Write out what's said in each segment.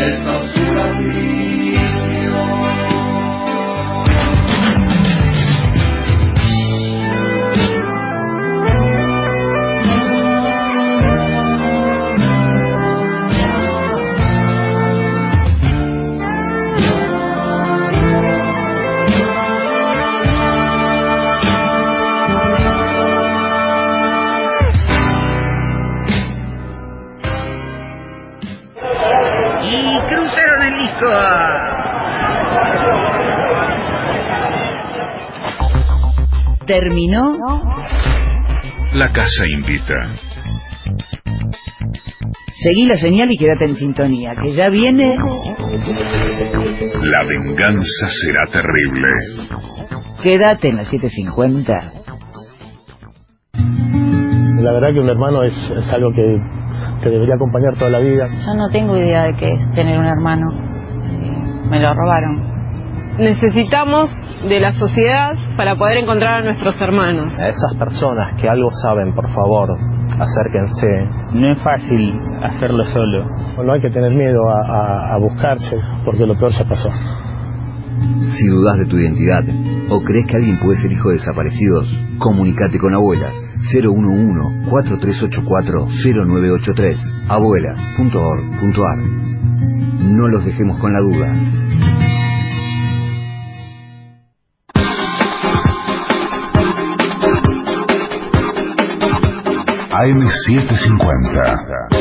besa su ambición. Terminó La Casa Invita. Seguí la señal y quédate en sintonía, que ya viene. La venganza será terrible. Quédate en la 750. La verdad que un hermano es algo que debería acompañar toda la vida. Yo no tengo idea de qué es tener un hermano. Me lo robaron. Necesitamos de la sociedad para poder encontrar a nuestros hermanos. A esas personas que algo saben, por favor, acérquense. No es fácil hacerlo solo. No hay que tener miedo a buscarse, porque lo peor ya pasó. Si dudas de tu identidad o crees que alguien puede ser hijo de desaparecidos, comunícate con Abuelas 011-4384-0983, abuelas.org.ar. No los dejemos con la duda. AM750.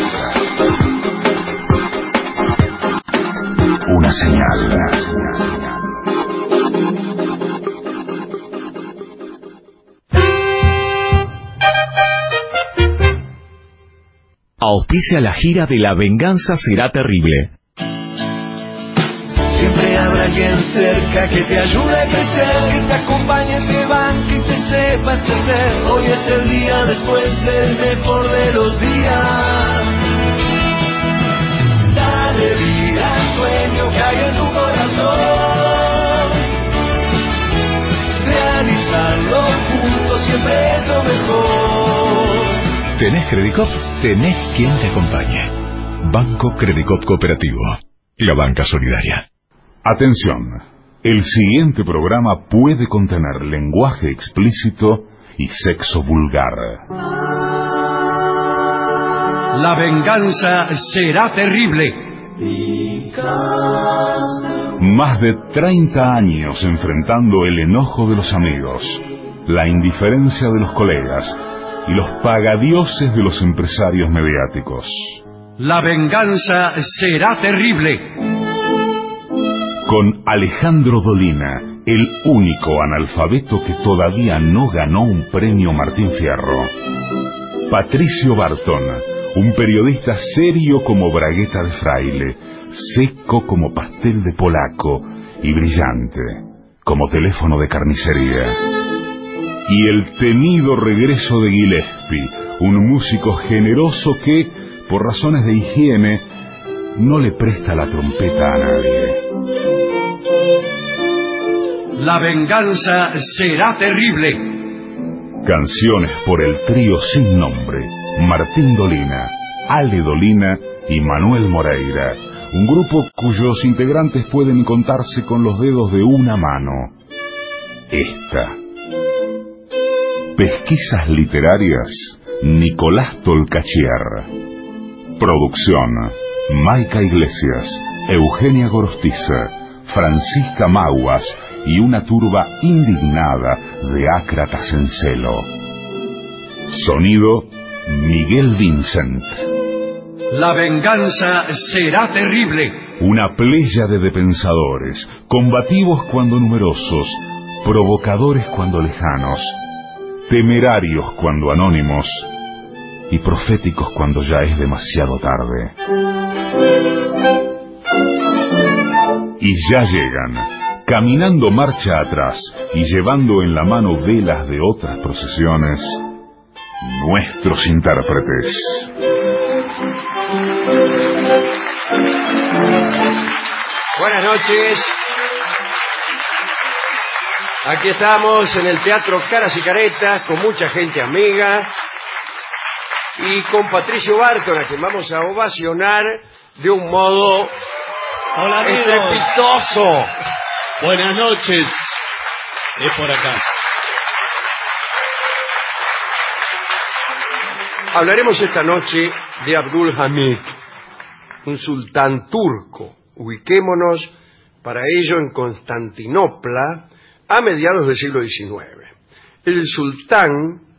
Una señal. Auspicia la gira de La Venganza Será Terrible. Siempre habrá alguien cerca que te ayude a crecer, que te acompañe, te banque y te sepa entender. Hoy es el día después del mejor de los días. Dale vida al sueño que hay en tu corazón. Realizarlo juntos siempre es lo mejor. ¿Tenés Credicop? Tenés quien te acompañe. Banco Credicop Cooperativo. La banca solidaria. Atención, el siguiente programa puede contener lenguaje explícito y sexo vulgar. La venganza será terrible. Más de 30 años enfrentando el enojo de los amigos, la indiferencia de los colegas y los pagadioses de los empresarios mediáticos. La venganza será terrible. Con Alejandro Dolina, el único analfabeto que todavía no ganó un premio Martín Fierro. Patricio Bartón, un periodista serio como bragueta de fraile, seco como pastel de polaco y brillante como teléfono de carnicería. Y el temido regreso de Gillespie, un músico generoso que, por razones de higiene, no le presta la trompeta a nadie. La venganza será terrible. Canciones por el trío sin nombre, Martín Dolina, Ale Dolina y Manuel Moreira, un grupo cuyos integrantes pueden contarse con los dedos de una mano. Esta. Pesquisas literarias, Nicolás Tolcachier. Producción, Maica Iglesias, Eugenia Gorostiza, Francisca Maguas y una turba indignada de ácratas en celo. Sonido, Miguel Vincent. La venganza será terrible. Una pléyade de pensadores, combativos cuando numerosos, provocadores cuando lejanos, temerarios cuando anónimos y proféticos cuando ya es demasiado tarde. Y ya llegan, caminando marcha atrás y llevando en la mano velas de otras procesiones, nuestros intérpretes. Buenas noches. Aquí estamos en el Teatro Caras y Caretas con mucha gente amiga y con Patricio Barton, a quien vamos a ovacionar de un modo Hola, amigos. ¡Estrepitoso! Buenas noches. Es por acá. Hablaremos esta noche de Abdul Hamid, un sultán turco. Ubiquémonos para ello en Constantinopla a mediados del siglo XIX. El sultán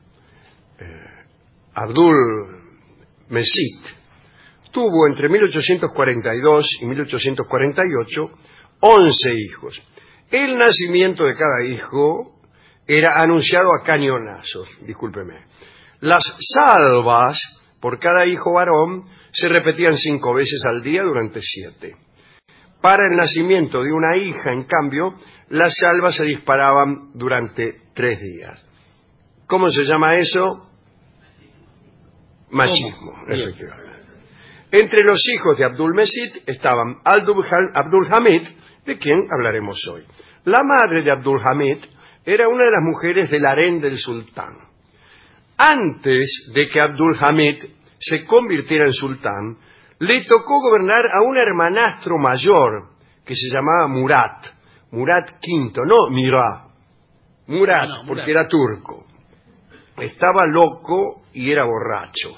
Abdul Mesit tuvo entre 1842 y 1848 11 hijos. El nacimiento de cada hijo era anunciado a cañonazos, discúlpeme. Las salvas por cada hijo varón se repetían 5 veces al día durante 7. Para el nacimiento de una hija, en cambio, las salvas se disparaban durante 3 días. ¿Cómo se llama eso? Machismo, efectivamente. Entre los hijos de Abdul Mesit estaban Abdul Hamid, de quien hablaremos hoy. La madre de Abdul Hamid era una de las mujeres del harén del sultán. Antes de que Abdul Hamid se convirtiera en sultán, le tocó gobernar a un hermanastro mayor que se llamaba Murat V, no Mirá, Murat, porque era turco. Estaba loco y era borracho.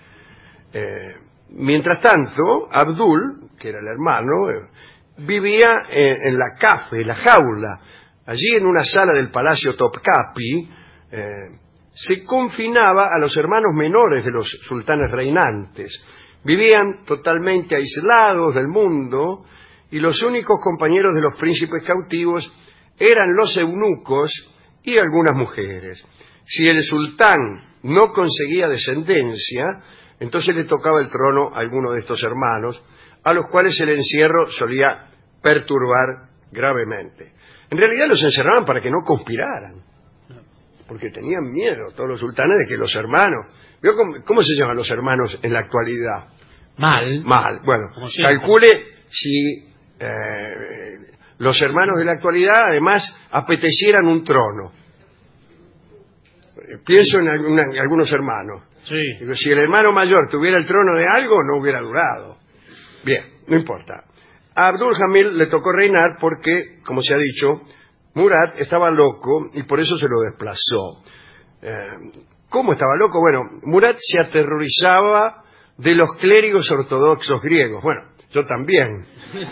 Mientras tanto, Abdul, que era el hermano, vivía en la cafe, la jaula. Allí en una sala del Palacio Topkapi se confinaba a los hermanos menores de los sultanes reinantes. Vivían totalmente aislados del mundo y los únicos compañeros de los príncipes cautivos eran los eunucos y algunas mujeres. Si el sultán no conseguía descendencia, entonces le tocaba el trono a alguno de estos hermanos, a los cuales el encierro solía perturbar gravemente. En realidad los encerraban para que no conspiraran, porque tenían miedo todos los sultanes de que los hermanos... ¿Vio cómo se llaman los hermanos en la actualidad? Mal. Bueno, calcule si los hermanos de la actualidad además apetecieran un trono. Pienso en algunos hermanos. Sí. Digo, si el hermano mayor tuviera el trono de algo, no hubiera durado. Bien, no importa. A Abdul Hamid le tocó reinar porque, como se ha dicho, Murat estaba loco y por eso se lo desplazó. ¿Cómo estaba loco? Bueno, Murat se aterrorizaba de los clérigos ortodoxos griegos. Bueno, yo también.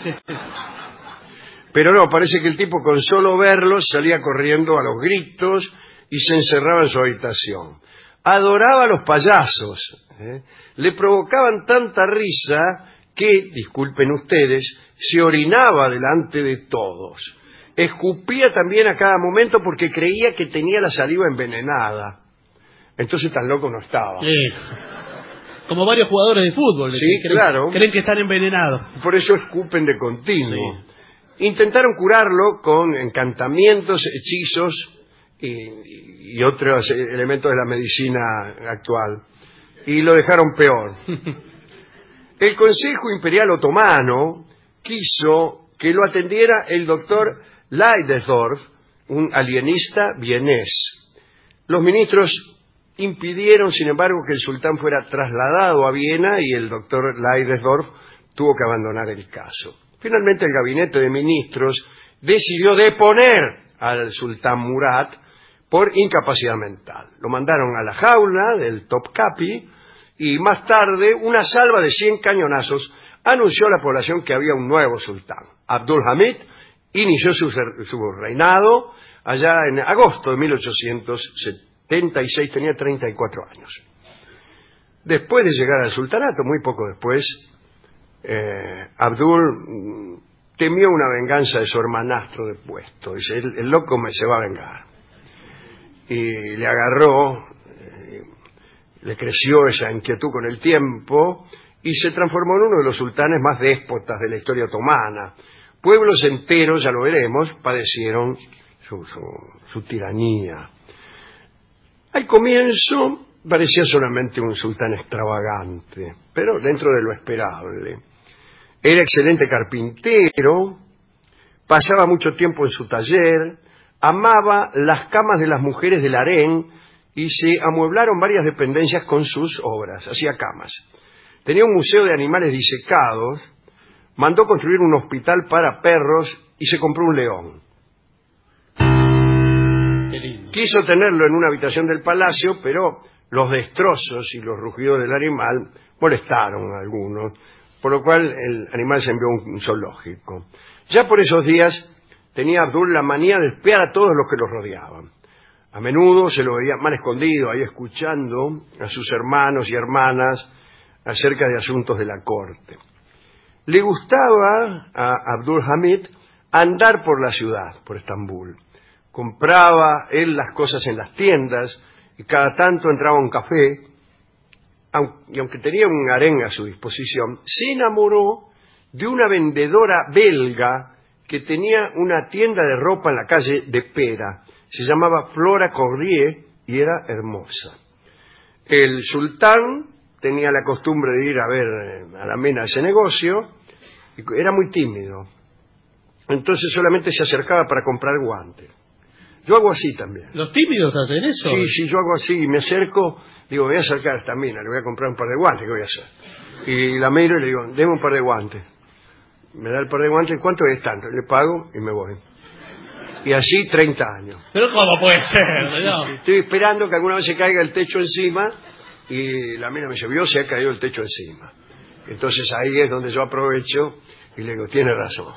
Pero no, parece que el tipo con solo verlos salía corriendo a los gritos y se encerraba en su habitación. Adoraba a los payasos. Le provocaban tanta risa que, disculpen ustedes, se orinaba delante de todos. Escupía también a cada momento porque creía que tenía la saliva envenenada. Entonces tan loco no estaba. Como varios jugadores de fútbol. Sí, claro. Creen que están envenenados. Por eso escupen de continuo. Sí. Intentaron curarlo con encantamientos, hechizos y otros elementos de la medicina actual. Y lo dejaron peor. El Consejo Imperial Otomano quiso que lo atendiera el doctor Leidesdorf, un alienista vienés. Los ministros impidieron, sin embargo, que el sultán fuera trasladado a Viena y el doctor Leidesdorf tuvo que abandonar el caso. Finalmente el gabinete de ministros decidió deponer al sultán Murat por incapacidad mental. Lo mandaron a la jaula del Topkapi y más tarde una salva de 100 cañonazos anunció a la población que había un nuevo sultán. Abdul Hamid inició su reinado allá en agosto de 1876, tenía 34 años. Después de llegar al sultanato, muy poco después, Abdul temió una venganza de su hermanastro de puesto. Dice, el loco se va a vengar. Y le agarró, le creció esa inquietud con el tiempo y se transformó en uno de los sultanes más déspotas de la historia otomana. Pueblos enteros, ya lo veremos, padecieron su tiranía. Al comienzo parecía solamente un sultán extravagante, pero dentro de lo esperable. Era excelente carpintero, pasaba mucho tiempo en su taller, amaba las camas de las mujeres del harén y se amueblaron varias dependencias con sus obras, hacía camas. Tenía un museo de animales disecados, mandó construir un hospital para perros y se compró un león. Qué lindo. Quiso tenerlo en una habitación del palacio, pero los destrozos y los rugidos del animal molestaron a algunos, por lo cual el animal se envió a un zoológico. Ya por esos días tenía Abdul la manía de espiar a todos los que lo rodeaban. A menudo se lo veía mal escondido, ahí escuchando a sus hermanos y hermanas acerca de asuntos de la corte. Le gustaba a Abdul Hamid andar por la ciudad, por Estambul. Compraba él las cosas en las tiendas y cada tanto entraba a un café, y aunque tenía un harén a su disposición, se enamoró de una vendedora belga que tenía una tienda de ropa en la calle de Pera. Se llamaba Flora Cordier y era hermosa. El sultán tenía la costumbre de ir a ver a la mena ese negocio y era muy tímido. Entonces solamente se acercaba para comprar guantes. Yo hago así también. ¿Los tímidos hacen eso? Sí, yo hago así, me acerco, digo, me voy a acercar a esta mina, le voy a comprar un par de guantes, ¿qué voy a hacer? Y la miro y le digo, deme un par de guantes. Me da el par de guantes, ¿cuánto es tanto? Le pago y me voy. Y así 30 años. ¿Pero cómo puede ser? No. Estoy esperando que alguna vez se caiga el techo encima y la mina me dice, se ha caído el techo encima. Entonces ahí es donde yo aprovecho y le digo, tiene razón.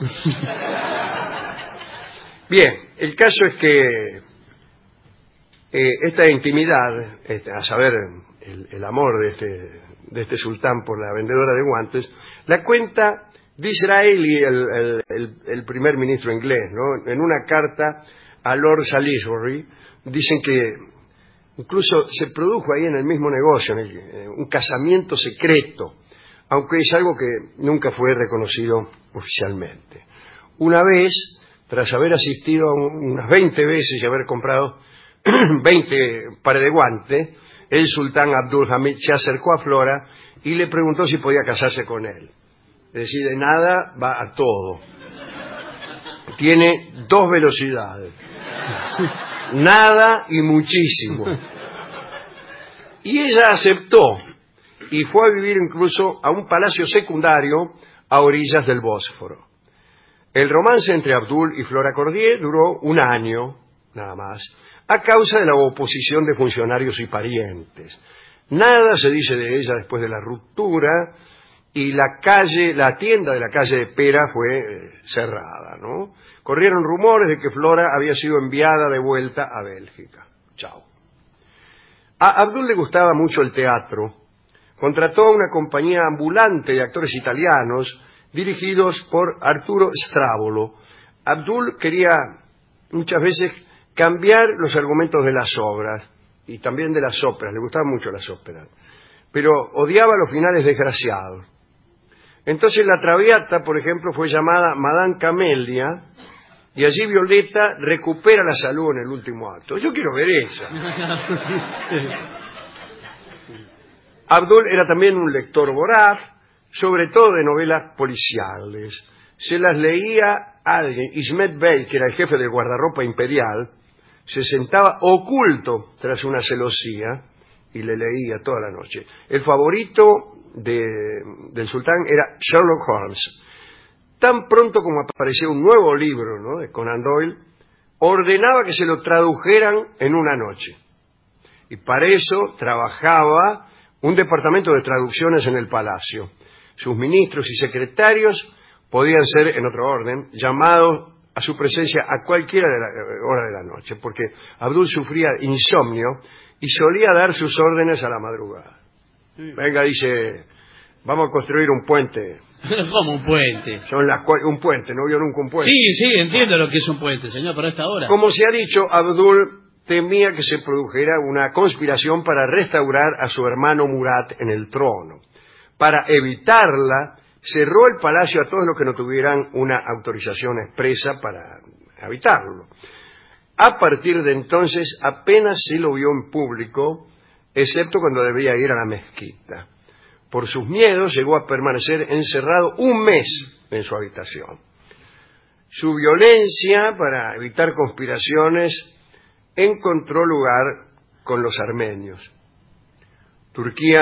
Bien, el caso es que esta intimidad, a saber, el amor de este sultán por la vendedora de guantes, la cuenta Disraeli, el primer ministro inglés, ¿no? En una carta a Lord Salisbury, dicen que incluso se produjo ahí en el mismo negocio, un casamiento secreto, aunque es algo que nunca fue reconocido oficialmente. Una vez, tras haber asistido unas 20 veces y haber comprado 20 pares de guantes, el sultán Abdul Hamid se acercó a Flora y le preguntó si podía casarse con él. Es decir, de nada va a todo. Tiene 2 velocidades. Nada y muchísimo. Y ella aceptó y fue a vivir incluso a un palacio secundario a orillas del Bósforo. El romance entre Abdul y Flora Cordier duró 1 año, nada más, a causa de la oposición de funcionarios y parientes. Nada se dice de ella después de la ruptura y la tienda de la calle de Pera fue cerrada, ¿no? Corrieron rumores de que Flora había sido enviada de vuelta a Bélgica. Chao. A Abdul le gustaba mucho el teatro. Contrató a una compañía ambulante de actores italianos dirigidos por Arturo Stravolo. Abdul quería muchas veces cambiar los argumentos de las obras y también de las óperas, le gustaban mucho las óperas, pero odiaba los finales desgraciados. Entonces la Traviata, por ejemplo, fue llamada Madame Camelia y allí Violeta recupera la salud en el último acto. Yo quiero ver esa. Abdul era también un lector voraz, sobre todo de novelas policiales. Se las leía a alguien. Ismet Bey, que era el jefe del guardarropa imperial, se sentaba oculto tras una celosía y le leía toda la noche. El favorito del sultán era Sherlock Holmes. Tan pronto como aparecía un nuevo libro, ¿no?, de Conan Doyle, ordenaba que se lo tradujeran en una noche. Y para eso trabajaba un departamento de traducciones en el palacio. Sus ministros y secretarios podían ser, en otro orden, llamados a su presencia a cualquier hora de la noche, porque Abdul sufría insomnio y solía dar sus órdenes a la madrugada. Venga, dice, vamos a construir un puente. ¿Cómo un puente? Un puente, ¿no vio nunca un puente? Sí, entiendo lo que es un puente, señor, pero a esta hora. Como se ha dicho, Abdul temía que se produjera una conspiración para restaurar a su hermano Murat en el trono. Para evitarla, cerró el palacio a todos los que no tuvieran una autorización expresa para habitarlo. A partir de entonces, apenas se lo vio en público, excepto cuando debía ir a la mezquita. Por sus miedos, llegó a permanecer encerrado 1 mes en su habitación. Su violencia, para evitar conspiraciones, encontró lugar con los armenios. Turquía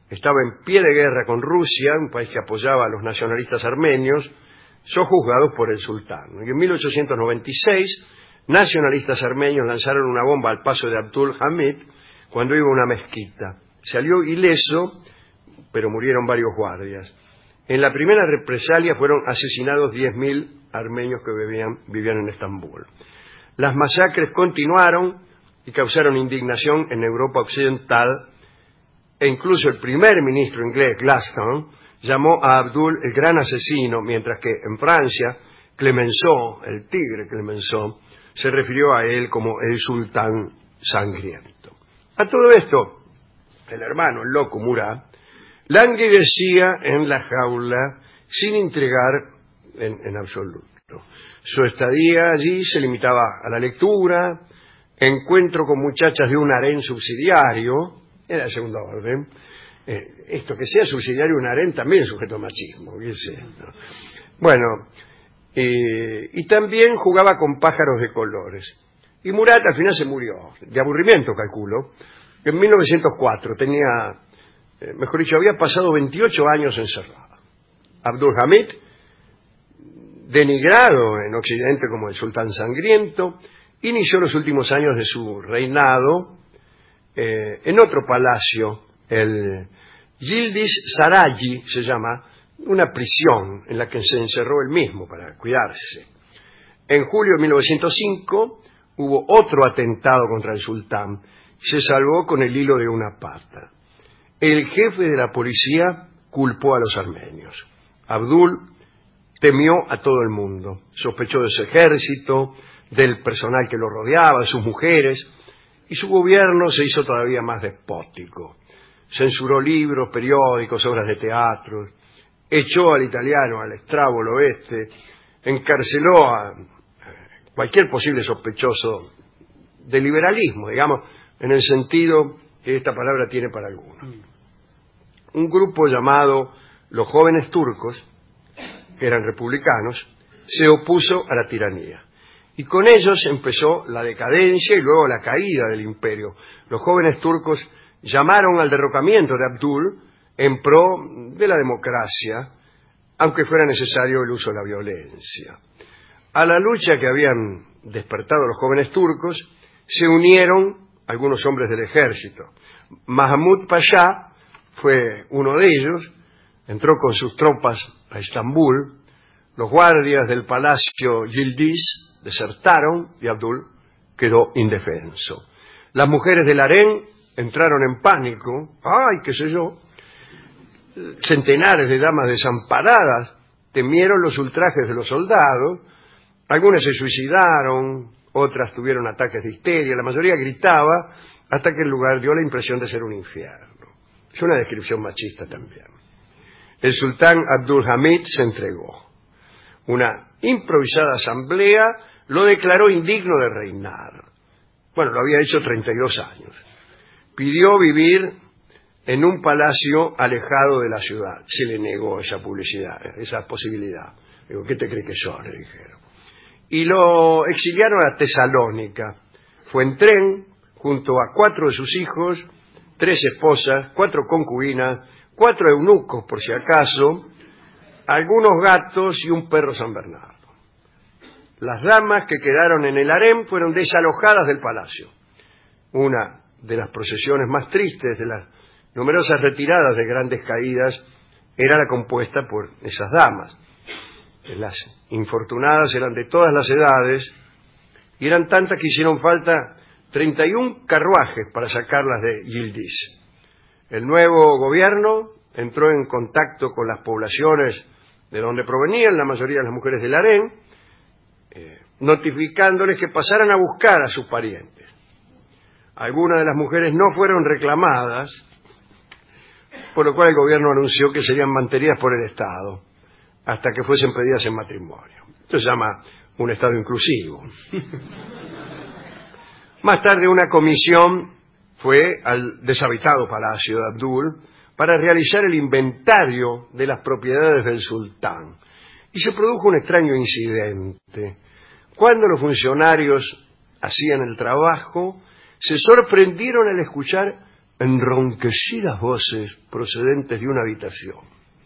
estaba en pie de guerra con Rusia, un país que apoyaba a los nacionalistas armenios, sojuzgados por el sultán. Y en 1896, nacionalistas armenios lanzaron una bomba al paso de Abdul Hamid cuando iba a una mezquita. Salió ileso, pero murieron varios guardias. En la primera represalia fueron asesinados 10.000 armenios que vivían en Estambul. Las masacres continuaron y causaron indignación en Europa Occidental, e incluso el primer ministro inglés, Gladstone, llamó a Abdul el gran asesino, mientras que en Francia, Clemenceau, el tigre Clemenceau, se refirió a él como el sultán sangriento. A todo esto, el hermano, el loco Murat, languidecía en la jaula sin intrigar en absoluto. Su estadía allí se limitaba a la lectura, encuentro con muchachas de un harén subsidiario, era de segunda orden. Esto que sea subsidiario un harén también es sujeto a machismo, ¿qué es esto? Bueno, y también jugaba con pájaros de colores. Y Murat al final se murió, de aburrimiento calculo, en 1904, tenía, mejor dicho, había pasado 28 años encerrado. Abdul Hamid, denigrado en Occidente como el sultán sangriento, inició los últimos años de su reinado en otro palacio, el Yildiz Sarayi se llama, una prisión en la que se encerró él mismo para cuidarse. En julio de 1905 hubo otro atentado contra el sultán, se salvó con el hilo de una pata. El jefe de la policía culpó a los armenios. Abdul temió a todo el mundo, sospechó de su ejército, del personal que lo rodeaba, de sus mujeres, y su gobierno se hizo todavía más despótico. Censuró libros, periódicos, obras de teatro, echó al italiano, al estrábolo encarceló a cualquier posible sospechoso de liberalismo, digamos, en el sentido que esta palabra tiene para algunos. Un grupo llamado los Jóvenes Turcos, que eran republicanos, se opuso a la tiranía. Y con ellos empezó la decadencia y luego la caída del imperio. Los Jóvenes Turcos llamaron al derrocamiento de Abdul en pro de la democracia, aunque fuera necesario el uso de la violencia. A la lucha que habían despertado los Jóvenes Turcos se unieron algunos hombres del ejército. Mahmud Pasha fue uno de ellos, entró con sus tropas a Estambul, los guardias del palacio Yildiz desertaron y Abdul quedó indefenso. Las mujeres del harén entraron en pánico, qué sé yo, centenares de damas desamparadas temieron los ultrajes de los soldados, algunas se suicidaron, otras tuvieron ataques de histeria, la mayoría gritaba hasta que el lugar dio la impresión de ser un infierno. Es una descripción machista también. El sultán Abdul Hamid se entregó. Una improvisada asamblea lo declaró indigno de reinar. Bueno, lo había hecho 32 años. Pidió vivir en un palacio alejado de la ciudad. Se le negó esa publicidad, esa posibilidad. Digo, ¿qué te crees que sos?, le dijeron. Y lo exiliaron a Tesalónica. Fue en tren, junto a 4 de sus hijos, 3 esposas, 4 concubinas, 4 eunucos, por si acaso, algunos gatos y un perro San Bernardo. Las damas que quedaron en el harén fueron desalojadas del palacio. Una de las procesiones más tristes de las numerosas retiradas de grandes caídas era la compuesta por esas damas. Las infortunadas eran de todas las edades y eran tantas que hicieron falta 31 carruajes para sacarlas de Yildiz. El nuevo gobierno entró en contacto con las poblaciones de donde provenían la mayoría de las mujeres del harén, notificándoles que pasaran a buscar a sus parientes. Algunas de las mujeres no fueron reclamadas, por lo cual el gobierno anunció que serían mantenidas por el Estado hasta que fuesen pedidas en matrimonio. Esto se llama un Estado inclusivo. Más tarde una comisión fue al deshabitado palacio de Abdul para realizar el inventario de las propiedades del sultán. Y se produjo un extraño incidente. Cuando los funcionarios hacían el trabajo, se sorprendieron al escuchar enronquecidas voces procedentes de una habitación.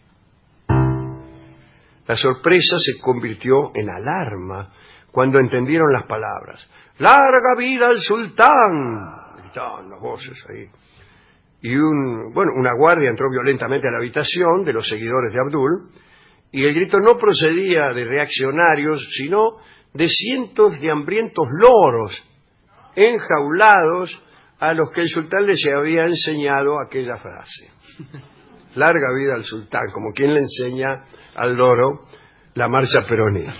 La sorpresa se convirtió en alarma cuando entendieron las palabras. ¡Larga vida al sultán! Gritaban las voces ahí. Y una guardia entró violentamente a la habitación de los seguidores de Abdul, y el grito no procedía de reaccionarios, sino de cientos de hambrientos loros enjaulados a los que el sultán les había enseñado aquella frase. Larga vida al sultán, como quien le enseña al loro la marcha peronista.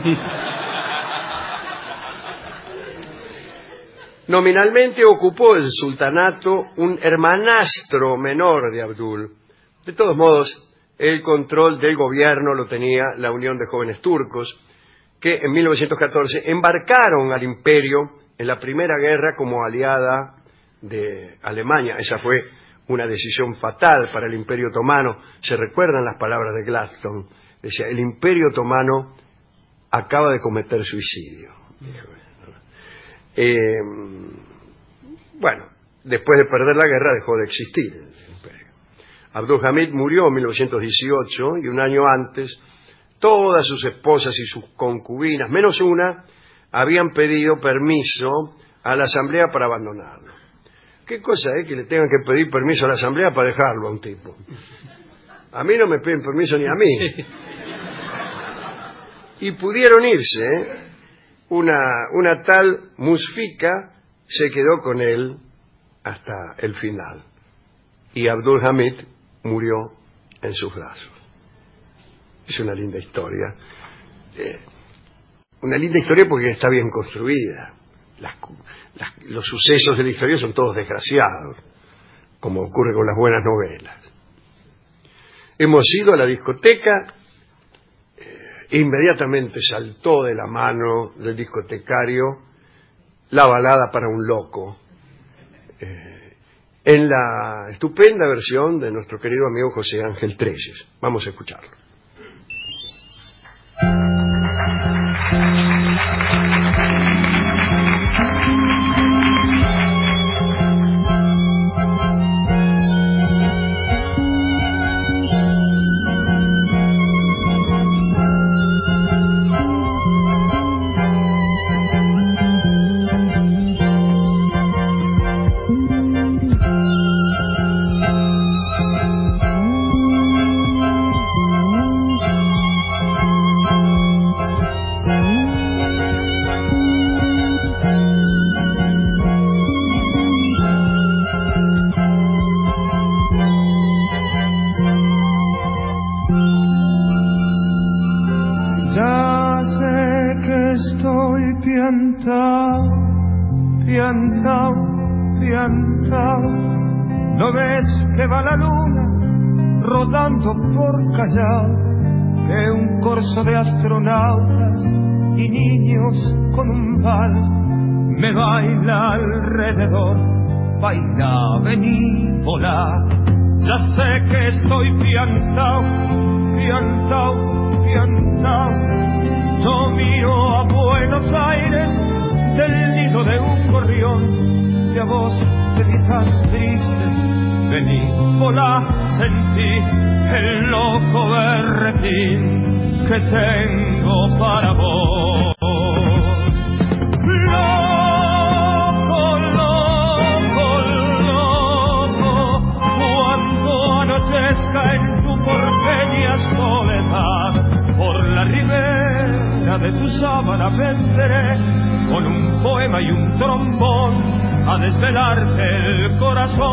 Nominalmente ocupó el sultanato un hermanastro menor de Abdul. De todos modos, el control del gobierno lo tenía la Unión de Jóvenes Turcos, que en 1914 embarcaron al imperio en la Primera Guerra como aliada de Alemania. Esa fue una decisión fatal para el Imperio Otomano. Se recuerdan las palabras de Gladstone. Decía, el Imperio Otomano acaba de cometer suicidio. Después de perder la guerra dejó de existir el imperio. Abdul Hamid murió en 1918 y un año antes todas sus esposas y sus concubinas, menos una, habían pedido permiso a la asamblea para abandonarlo. ¿Qué cosa es que le tengan que pedir permiso a la asamblea para dejarlo a un tipo? A mí no me piden permiso ni a mí. Y pudieron irse, ¿eh? Una tal Musfika se quedó con él hasta el final. Y Abdul Hamid murió en sus brazos. Es una linda historia. Una linda historia porque está bien construida. Los sucesos de la historia son todos desgraciados, como ocurre con las buenas novelas. Hemos ido a la discoteca. Inmediatamente saltó de la mano del discotecario la balada para un loco, en la estupenda versión de nuestro querido amigo José Ángel Trelles. Vamos a escucharlo. ¿No ves que va la luna rodando por Callao? Que un corso de astronautas y niños con un vals me baila alrededor. Baila, vení, volá. Ya sé que estoy piantao, piantao, piantao. Yo miro a Buenos Aires del nido de un gorrión. Y a vos te vi tan triste, vení, volá, sentí el loco berretín que tengo para vos. Loco, loco, loco, cuando anochezca en tu porteña soledad, por la ribera de tu sábana vendré con un poema y un trombón a desvelarte el corazón.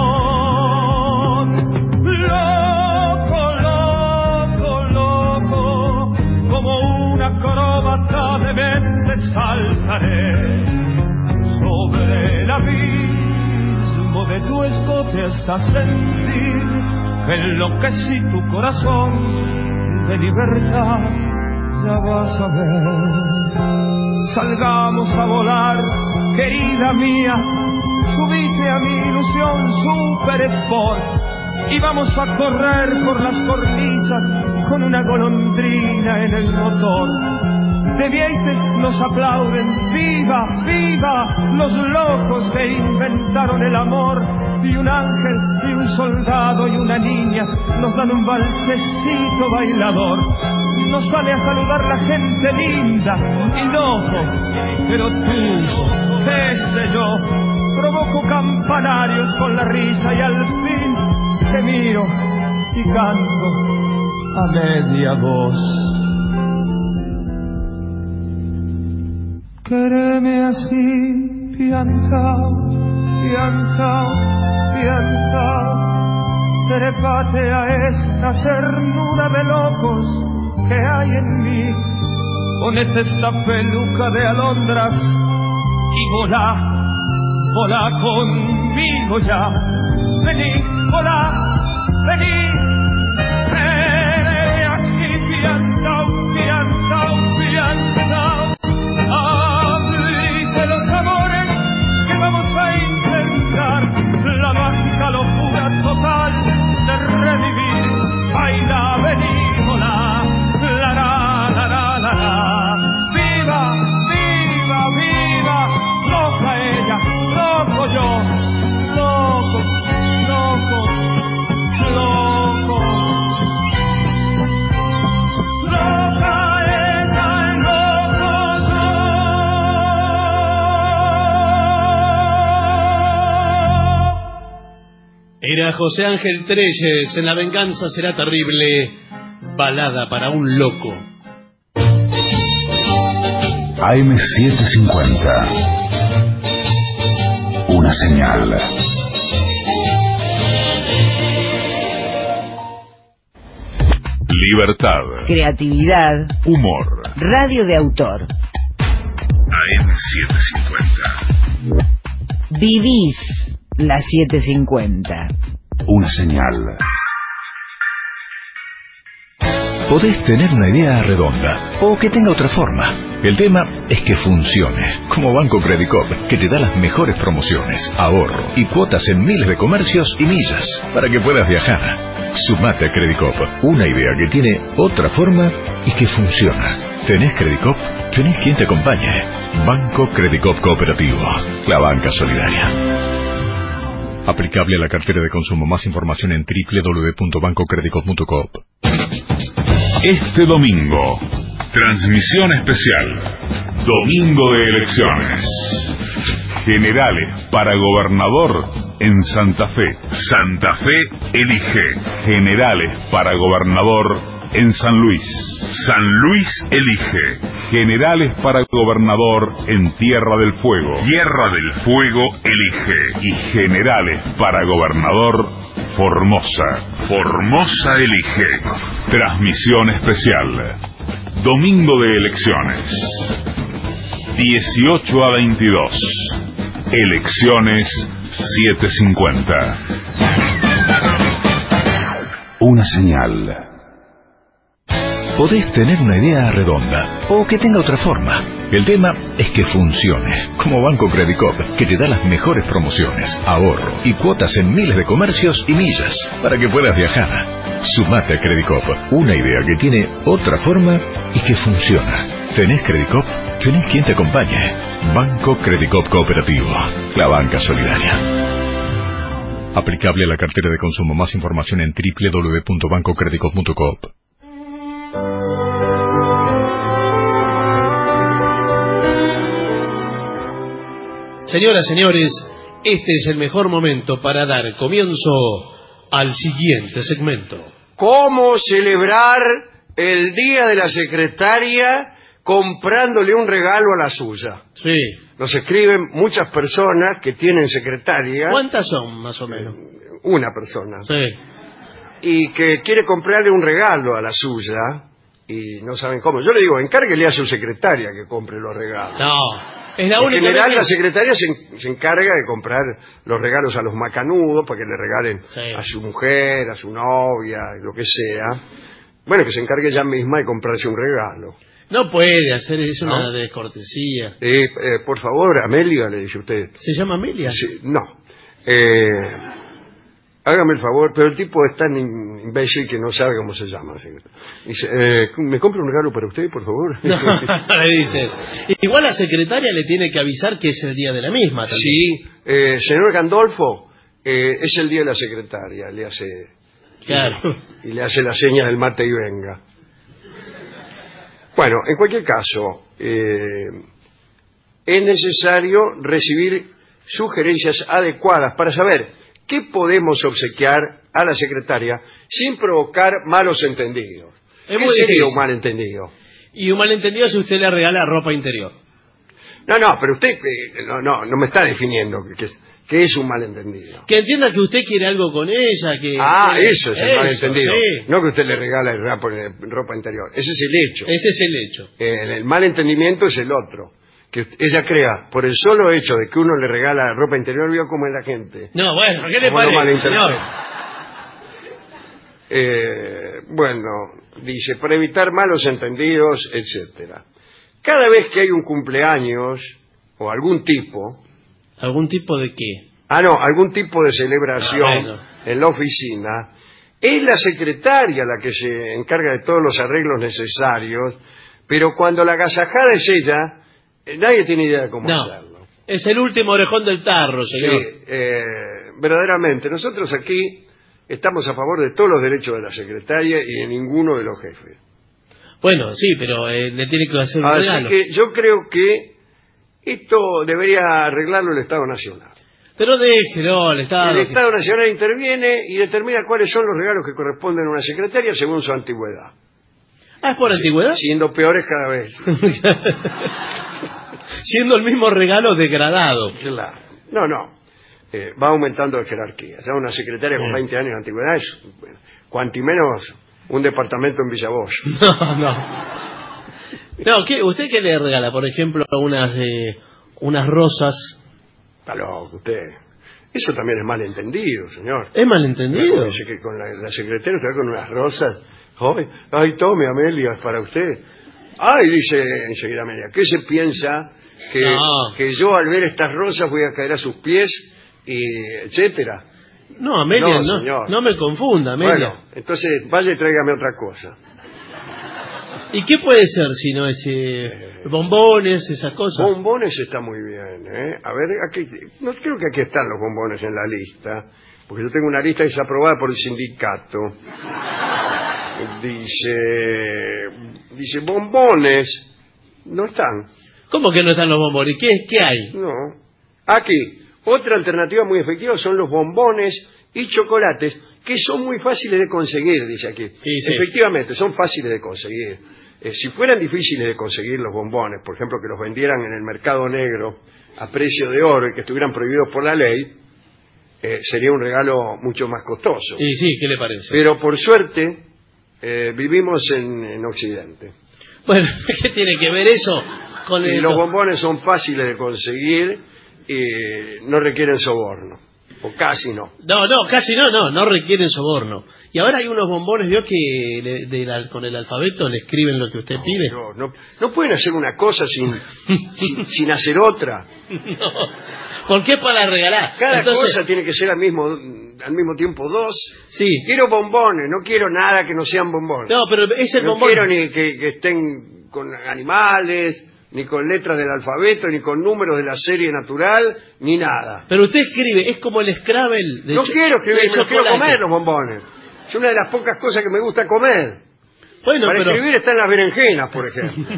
Loco, loco, loco, como una acróbata de mente saltaré sobre el abismo de tu escote hasta sentir que enloquecí tu corazón de libertad. Ya vas a ver. Salgamos a volar, querida mía, subite a mi ilusión Super Sport y vamos a correr por las cornisas con una golondrina en el motor. De Vieites nos aplauden, viva, viva, los locos que inventaron el amor. y un ángel y un soldado y una niña nos dan un valsecito bailador. Nos sale a saludar la gente linda y loco, pero tú, qué sé yo, provoco campanarios con la risa y al fin te miro y canto a media voz. Quéreme así, piantao, piantao, piantao. Trépate a esta ternura de locos que hay en mí. Ponete esta peluca de alondras y volá, volá conmigo ya. Vení, volá, vení. Quéreme así, piantao, piantao, piantao. De los amores que vamos a intentar, la mágica locura total de revivir. Baila, vení, volá, la la la la la la. Viva, viva, viva, loca ella, loco yo, loco, loco, loco. Loca ella, loco yo. Era José Ángel Trelles en La venganza será terrible, balada para un loco. AM750. Una señal. Libertad. Creatividad. Humor. Radio de autor. AM750. Vivís la 750. Una señal. Podés tener una idea redonda o que tenga otra forma. El tema es que funcione. Como Banco Credicop, que te da las mejores promociones, ahorro y cuotas en miles de comercios y millas para que puedas viajar. Sumate a Credicop, una idea que tiene otra forma y que funciona. ¿Tenés Credicop? Tenés quien te acompañe. Banco Credicop Cooperativo, la banca solidaria. Aplicable a la cartera de consumo. Más información en www.bancocredicop.coop. Este domingo, transmisión especial, domingo de elecciones. Generales para gobernador en Santa Fe. Santa Fe elige. Generales para gobernador en San Luis. San Luis elige. Generales para gobernador en Tierra del Fuego. Tierra del Fuego elige. Y generales para gobernador Formosa. Formosa elige. Transmisión especial. Domingo de elecciones. 18 a 22. Elecciones 750. Una señal. Podés tener una idea redonda o que tenga otra forma. El tema es que funcione. Como Banco Credicop, que te da las mejores promociones, ahorro y cuotas en miles de comercios y millas para que puedas viajar. Sumate a Credicop, una idea que tiene otra forma y que funciona. ¿Tenés Credicop? Tenés quien te acompañe. Banco Credicop Cooperativo, la banca solidaria. Aplicable a la cartera de consumo. Más información en www.bancocredicop.coop. Señoras, señores, este es el mejor momento para dar comienzo al siguiente segmento. ¿Cómo celebrar el Día de la Secretaria comprándole un regalo a la suya? Sí. Nos escriben muchas personas que tienen secretaria. ¿Cuántas son, más o menos? Una persona. Sí. Y que quiere comprarle un regalo a la suya y no saben cómo. Yo le digo, encárguele a su secretaria que compre los regalos. No, es la única. En general, la secretaria se encarga de comprar los regalos a los macanudos para que le regalen a su mujer, a su novia, lo que sea. Bueno, que se encargue ella misma de comprarse un regalo. No puede hacer eso, una descortesía. Por favor, Amelia, le dice usted. ¿Se llama Amelia? Sí, no. Hágame el favor, pero el tipo es tan imbécil que no sabe cómo se llama. Dice, ¿me compra un regalo para usted, por favor? No, le dices. Igual la secretaria le tiene que avisar que es el día de la misma también. Sí, señor Gandolfo, es el día de la secretaria, le hace... Claro. Y le hace la seña del mate y venga. Bueno, en cualquier caso, es necesario recibir sugerencias adecuadas para saber qué podemos obsequiar a la secretaria sin provocar malos entendidos. Es ¿Qué muy sería difícil. un malentendido? Y un malentendido si usted le regala ropa interior. No, pero usted no me está definiendo qué es un malentendido. Que entienda que usted quiere algo con ella. Que Eso es el malentendido. Sí. No que usted le regala ropa interior. Ese es el hecho. Ese es el hecho. El malentendimiento es el otro. Que ella crea, por el solo hecho de que uno le regala ropa interior, vio cómo es la gente. No, bueno, ¿qué le Cómo lo parece, señor? Bueno, dice, para evitar malos entendidos, etcétera. Cada vez que hay un cumpleaños o algún tipo... ¿Algún tipo de qué? Algún tipo de celebración bueno. en la oficina, es la secretaria la que se encarga de todos los arreglos necesarios, pero cuando la agasajada es ella, nadie tiene idea de cómo hacerlo. Es el último orejón del tarro, señor. Sí, verdaderamente, nosotros aquí estamos a favor de todos los derechos de la secretaria y de ninguno de los jefes. Bueno, sí, pero le tiene que hacer un regalo. Así que yo creo que esto debería arreglarlo el Estado Nacional. Pero déjelo, el Estado... El Estado Nacional interviene y determina cuáles son los regalos que corresponden a una secretaria según su antigüedad. ¿Ah, es por antigüedad? Siendo peores cada vez. Siendo el mismo regalo degradado. Claro. No. Va aumentando de jerarquía. Ya una secretaria con 20 años de antigüedad es, cuanti menos, un departamento en Villa Bosch. No, ¿usted qué le regala? Por ejemplo, unas rosas. Está loco usted. Eso también es malentendido, señor. ¿Es malentendido? Dice que con la secretaria usted va con unas rosas. Ay, tome, Amelia, es para usted. Ay, dice enseguida Amelia, ¿qué se piensa? Que yo al ver estas rosas voy a caer a sus pies, y etcétera. No, Amelia, señor. No me confunda, Amelia. Bueno, entonces vaya y tráigame otra cosa. ¿Y qué puede ser si no es bombones, esas cosas? Bombones está muy bien, ¿eh? A ver, no creo que aquí están los bombones en la lista, porque yo tengo una lista que es aprobada por el sindicato. Dice bombones, no están. ¿Cómo que no están los bombones? ¿Qué hay? No. Aquí, otra alternativa muy efectiva son los bombones y chocolates, que son muy fáciles de conseguir, dice aquí. Sí. Efectivamente, son fáciles de conseguir. Si fueran difíciles de conseguir los bombones, por ejemplo, que los vendieran en el mercado negro a precio de oro y que estuvieran prohibidos por la ley, sería un regalo mucho más costoso. Y sí, ¿qué le parece? Pero por suerte, vivimos en Occidente. Bueno, ¿qué tiene que ver eso con y los bombones son fáciles de conseguir y no requieren soborno. O casi no. Casi no requieren soborno. Y ahora hay unos bombones, ¿vio que con el alfabeto le escriben lo que usted pide? No pueden hacer una cosa sin hacer otra. No. ¿Por qué para regalar? Cada cosa tiene que ser al mismo tiempo dos. Sí. Quiero bombones, no quiero nada que no sean bombones. No, pero es el bombón. No quiero ni que estén con animales, ni con letras del alfabeto, ni con números de la serie natural, ni nada. Pero usted escribe, es como el Scrabble de No quiero escribir, me quiero comer los bombones. Es una de las pocas cosas que me gusta comer. Bueno, Para escribir están las berenjenas, por ejemplo.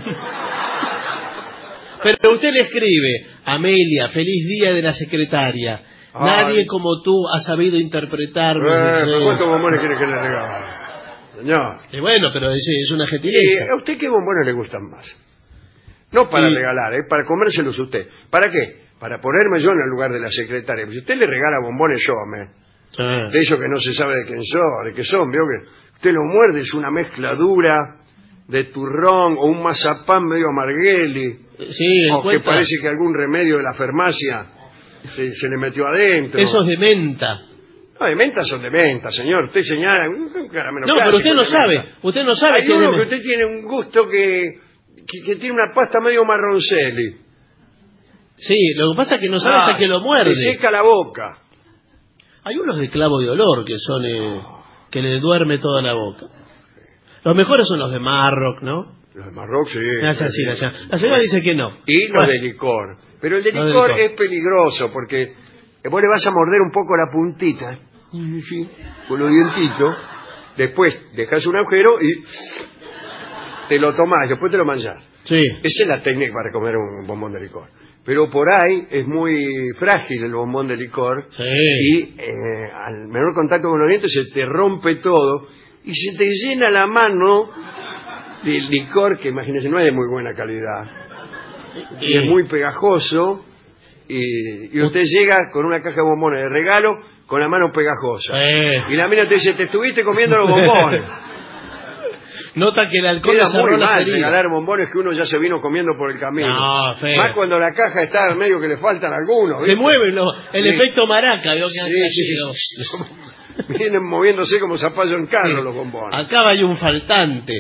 Pero usted le escribe, Amelia, feliz día de la secretaria. Nadie como tú ha sabido interpretar mis deseos. ¿Cuántos bombones quiere que le regale? Señor. Y bueno, pero es una gentileza. ¿A usted qué bombones le gustan más? No para regalar, para comérselos usted. ¿Para qué? Para ponerme yo en el lugar de la secretaria. Si usted le regala bombones, de eso que no se sabe de qué son, ¿vio? Que usted lo muerde, es una mezcla dura de turrón o un mazapán medio amargueli. Sí, o que parece que algún remedio de la farmacia se le metió adentro. Esos de menta. No, de menta son de menta, señor. Usted señala un caramelo. No, pero usted no sabe. Usted no sabe que uno que usted tiene un gusto que tiene una pasta medio marronceli. Sí, lo que pasa es que no sabe hasta que lo muerde. Le seca la boca. Hay unos de clavo de olor que son que le duerme toda la boca. Los mejores son los de Marroc, ¿no? Los de Marroc, sí. La señora dice que no. Y los de licor. Pero el de licor es peligroso porque Vos le vas a morder un poco la puntita, sí, con los dientitos, después dejas un agujero y te lo tomás, después te lo manchás. Sí. Esa es la técnica para comer un bombón de licor. Pero por ahí es muy frágil el bombón de licor, sí, y al menor contacto con los dientes se te rompe todo y se te llena la mano del licor, que imagínense, no es de muy buena calidad, y es muy pegajoso, y usted llega con una caja de bombones de regalo con la mano pegajosa, y la mina te dice: te estuviste comiendo los bombones. Nota que el alcohol queda cerró muy las mal heridas. Regalar bombones que uno ya se vino comiendo por el camino. No, feo. Más cuando la caja está en medio que le faltan algunos, ¿viste? Se mueven el sí. Efecto maraca, ¿vio? Sí. Vienen moviéndose como zapallo en carro, sí, los bombones. Acá hay un faltante.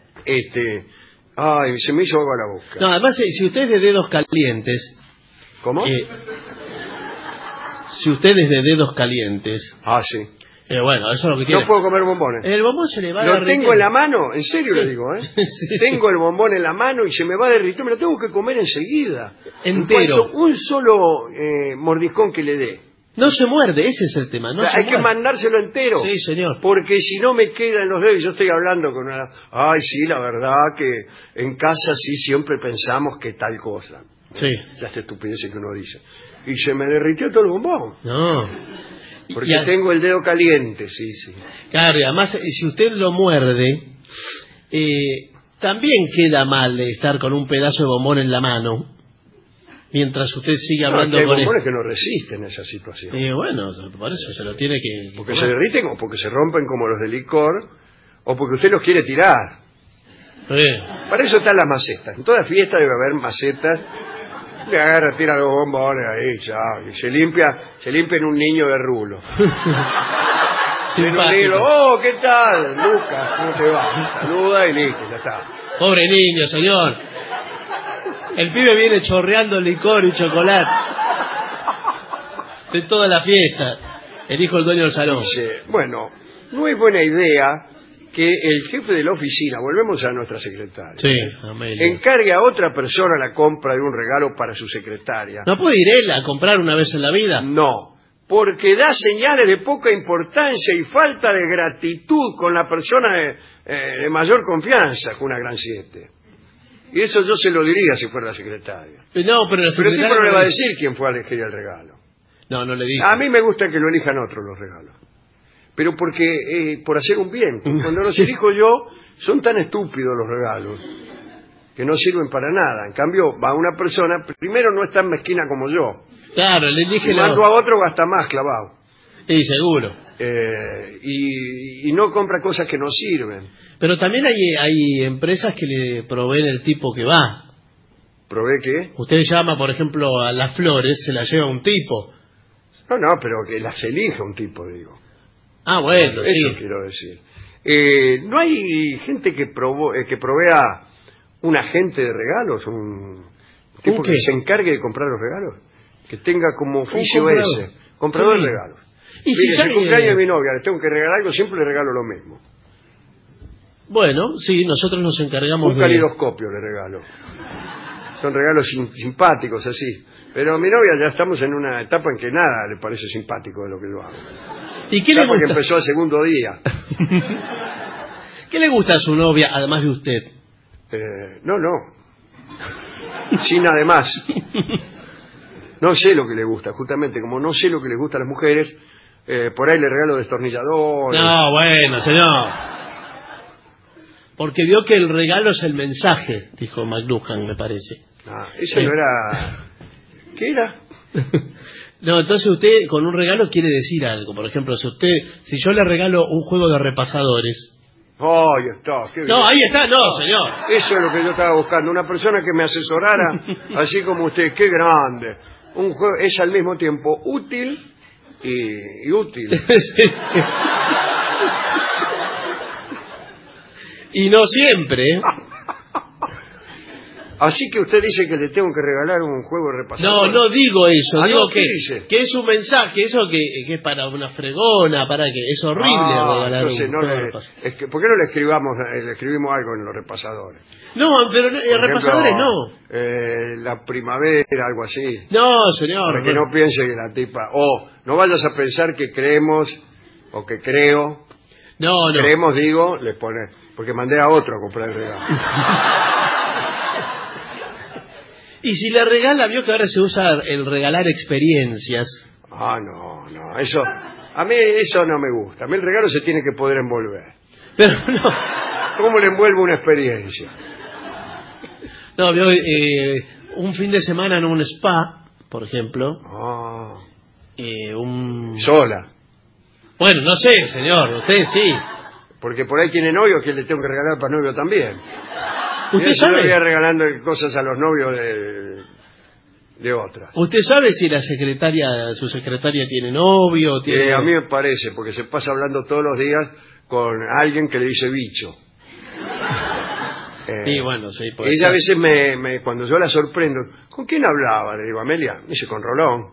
Ay, se me hizo agua la boca. No, además, si usted es de dedos calientes... ¿Cómo? Si usted es de dedos calientes... Sí. Bueno, eso es lo que tiene. No puedo comer bombones. El bombón se le va a derritir. Lo derretir. tengo en la mano, en serio sí. le digo, Sí. Tengo el bombón en la mano y se me va a derritir, me lo tengo que comer enseguida. Entero. Un solo mordiscón que le dé. No se muerde, ese es el tema. Hay que mandárselo entero. Sí, señor. Porque si no me queda en los dedos, yo estoy hablando con una... Ay, sí, la verdad que en casa sí siempre pensamos que tal cosa. Sí. Ya es estupidez que uno dice. Y se me derritió todo el bombón. No. Porque tengo el dedo caliente, sí. Claro, y además, si usted lo muerde, también queda mal estar con un pedazo de bombón en la mano, mientras usted sigue hablando hay con bombones que no resisten esa situación. Bueno, por eso se lo tiene que... Porque se derriten o porque se rompen como los de licor, o porque usted los quiere tirar. Para eso están las macetas. En toda fiesta debe haber macetas. Le agarra, tira los bombones ahí, ya, y se limpia en un niño de rulo. Oh, ¿qué tal? Lucas, ¿cómo te va? Saluda y listo, ya está. Pobre niño, señor. El pibe viene chorreando licor y chocolate de toda la fiesta. El hijo del dueño del salón. Dice, bueno, no es buena idea que el jefe de la oficina, volvemos a nuestra secretaria, sí, encargue a otra persona la compra de un regalo para su secretaria. ¿No puede ir él a comprar una vez en la vida? No, porque da señales de poca importancia y falta de gratitud con la persona de mayor confianza, con una gran 7. Y eso yo se lo diría si fuera la secretaria. No, pero la secretaria... Pero el tipo no le va a decir quién fue a elegir el regalo. No le dice. A mí me gusta que lo elijan otros los regalos. Pero porque, por hacer un bien. Cuando los elijo yo, son tan estúpidos los regalos que no sirven para nada. En cambio, va una persona, primero no es tan mezquina como yo. Claro, le dije... Si mando a otro, gasta más clavado. Sí, seguro. Y no compra cosas que no sirven. Pero también hay empresas que le proveen el tipo que va. ¿Provee qué? Usted llama, por ejemplo, a las flores, se las lleva un tipo. No, pero que las elija un tipo, digo. Bueno, eso sí. Quiero decir. ¿No hay gente que provea un agente de regalos? ¿Un tipo que se encargue de comprar los regalos? Que tenga como oficio ese. Comprador de regalos. Y si es el cumpleaños de mi novia, le tengo que regalar algo, siempre le regalo lo mismo. Bueno, sí, nosotros nos encargamos un calidoscopio le regalo. Son regalos simpáticos así. Pero a mi novia ya estamos en una etapa en que nada le parece simpático de lo que yo hago. ¿Y qué le gusta? Porque empezó el segundo día. ¿Qué le gusta a su novia, además de usted? No. Sin además. No sé lo que le gusta, justamente. Como no sé lo que les gusta a las mujeres, por ahí le regalo destornilladores. No, bueno, señor. Porque vio que el regalo es el mensaje, dijo McLuhan, me parece. Eso no era... ¿Qué era? No, entonces usted con un regalo quiere decir algo. Por ejemplo, si yo le regalo un juego de repasadores... Ahí está. Qué bien. No, ahí está, no, señor. Eso es lo que yo estaba buscando. Una persona que me asesorara, así como usted. ¡Qué grande! Un juego es al mismo tiempo útil y útil. Y no siempre. Así que usted dice que le tengo que regalar un juego de repasador. No digo eso. Digo no, ¿qué dice? que es un mensaje, eso que es para una fregona, para que es horrible regalar entonces un no juego de le, repasador. es que, ¿por qué no le escribimos algo en los repasadores? No, pero repasadores ejemplo, no. La primavera, algo así. No, señor. Para que no piense que la tipa... no vayas a pensar que creemos o que creo. No. Creemos, digo, le pone... Porque mandé a otro a comprar el regalo. Y si le regala, vio que ahora se usa el regalar experiencias. No. Eso... A mí eso no me gusta. A mí el regalo se tiene que poder envolver. Pero no. ¿Cómo le envuelvo una experiencia? No, vio, un fin de semana en un spa, por ejemplo. Sola. Bueno, no sé, señor, usted sí. Porque por ahí tiene novio que le tengo que regalar para novio también. ¿Usted sabe? Yo le voy regalando cosas a los novios de otras. ¿Usted sabe si su secretaria tiene novio? A mí me parece, porque se pasa hablando todos los días con alguien que le dice bicho. Sí, bueno, sí. Ella a veces cuando yo la sorprendo, ¿con quién hablaba? Le digo, Amelia, me dice, con Rolón.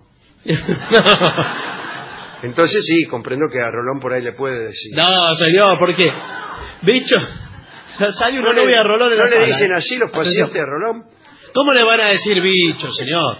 Entonces sí, comprendo que a Rolón por ahí le puede decir. No, señor, ¿por qué? Bicho, sale una novia a Rolón en la ¿No sala? le dicen así los pacientes a Rolón? ¿Cómo le van a decir bicho, señor?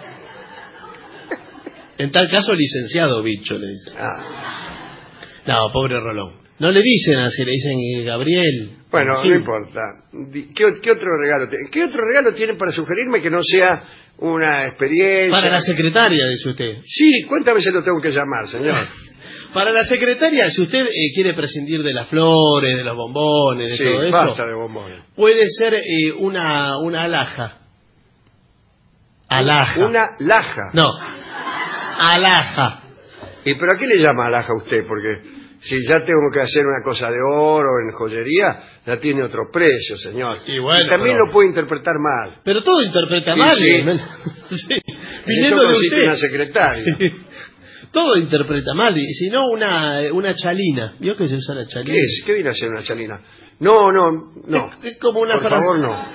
En tal caso, licenciado bicho, le dicen. No, pobre Rolón. No le dicen así, le dicen Gabriel. Bueno, no importa. ¿Qué otro regalo tiene? ¿Qué otro regalo tiene para sugerirme que no sea una experiencia? Para la secretaria, dice usted. Sí, ¿cuántas veces lo tengo que llamar, señor? Para la secretaria, si usted quiere prescindir de las flores, de los bombones, de todo eso. Basta de bombones. Puede ser una alhaja. Alhaja. ¿Una laja? No, alhaja. ¿Y pero a qué le llama alhaja usted? Porque si ya tengo que hacer una cosa de oro en joyería, ya tiene otro precio, señor. Y bueno, también lo puede interpretar mal. Pero todo interpreta mal. Sí. Sí. Viniendo de usted. Una secretaria. Sí. Todo interpreta mal. Y si no, una chalina. ¿Vio que se usa la chalina? ¿Qué es? ¿Qué viene a ser una chalina? No. Es como una Por favor, no.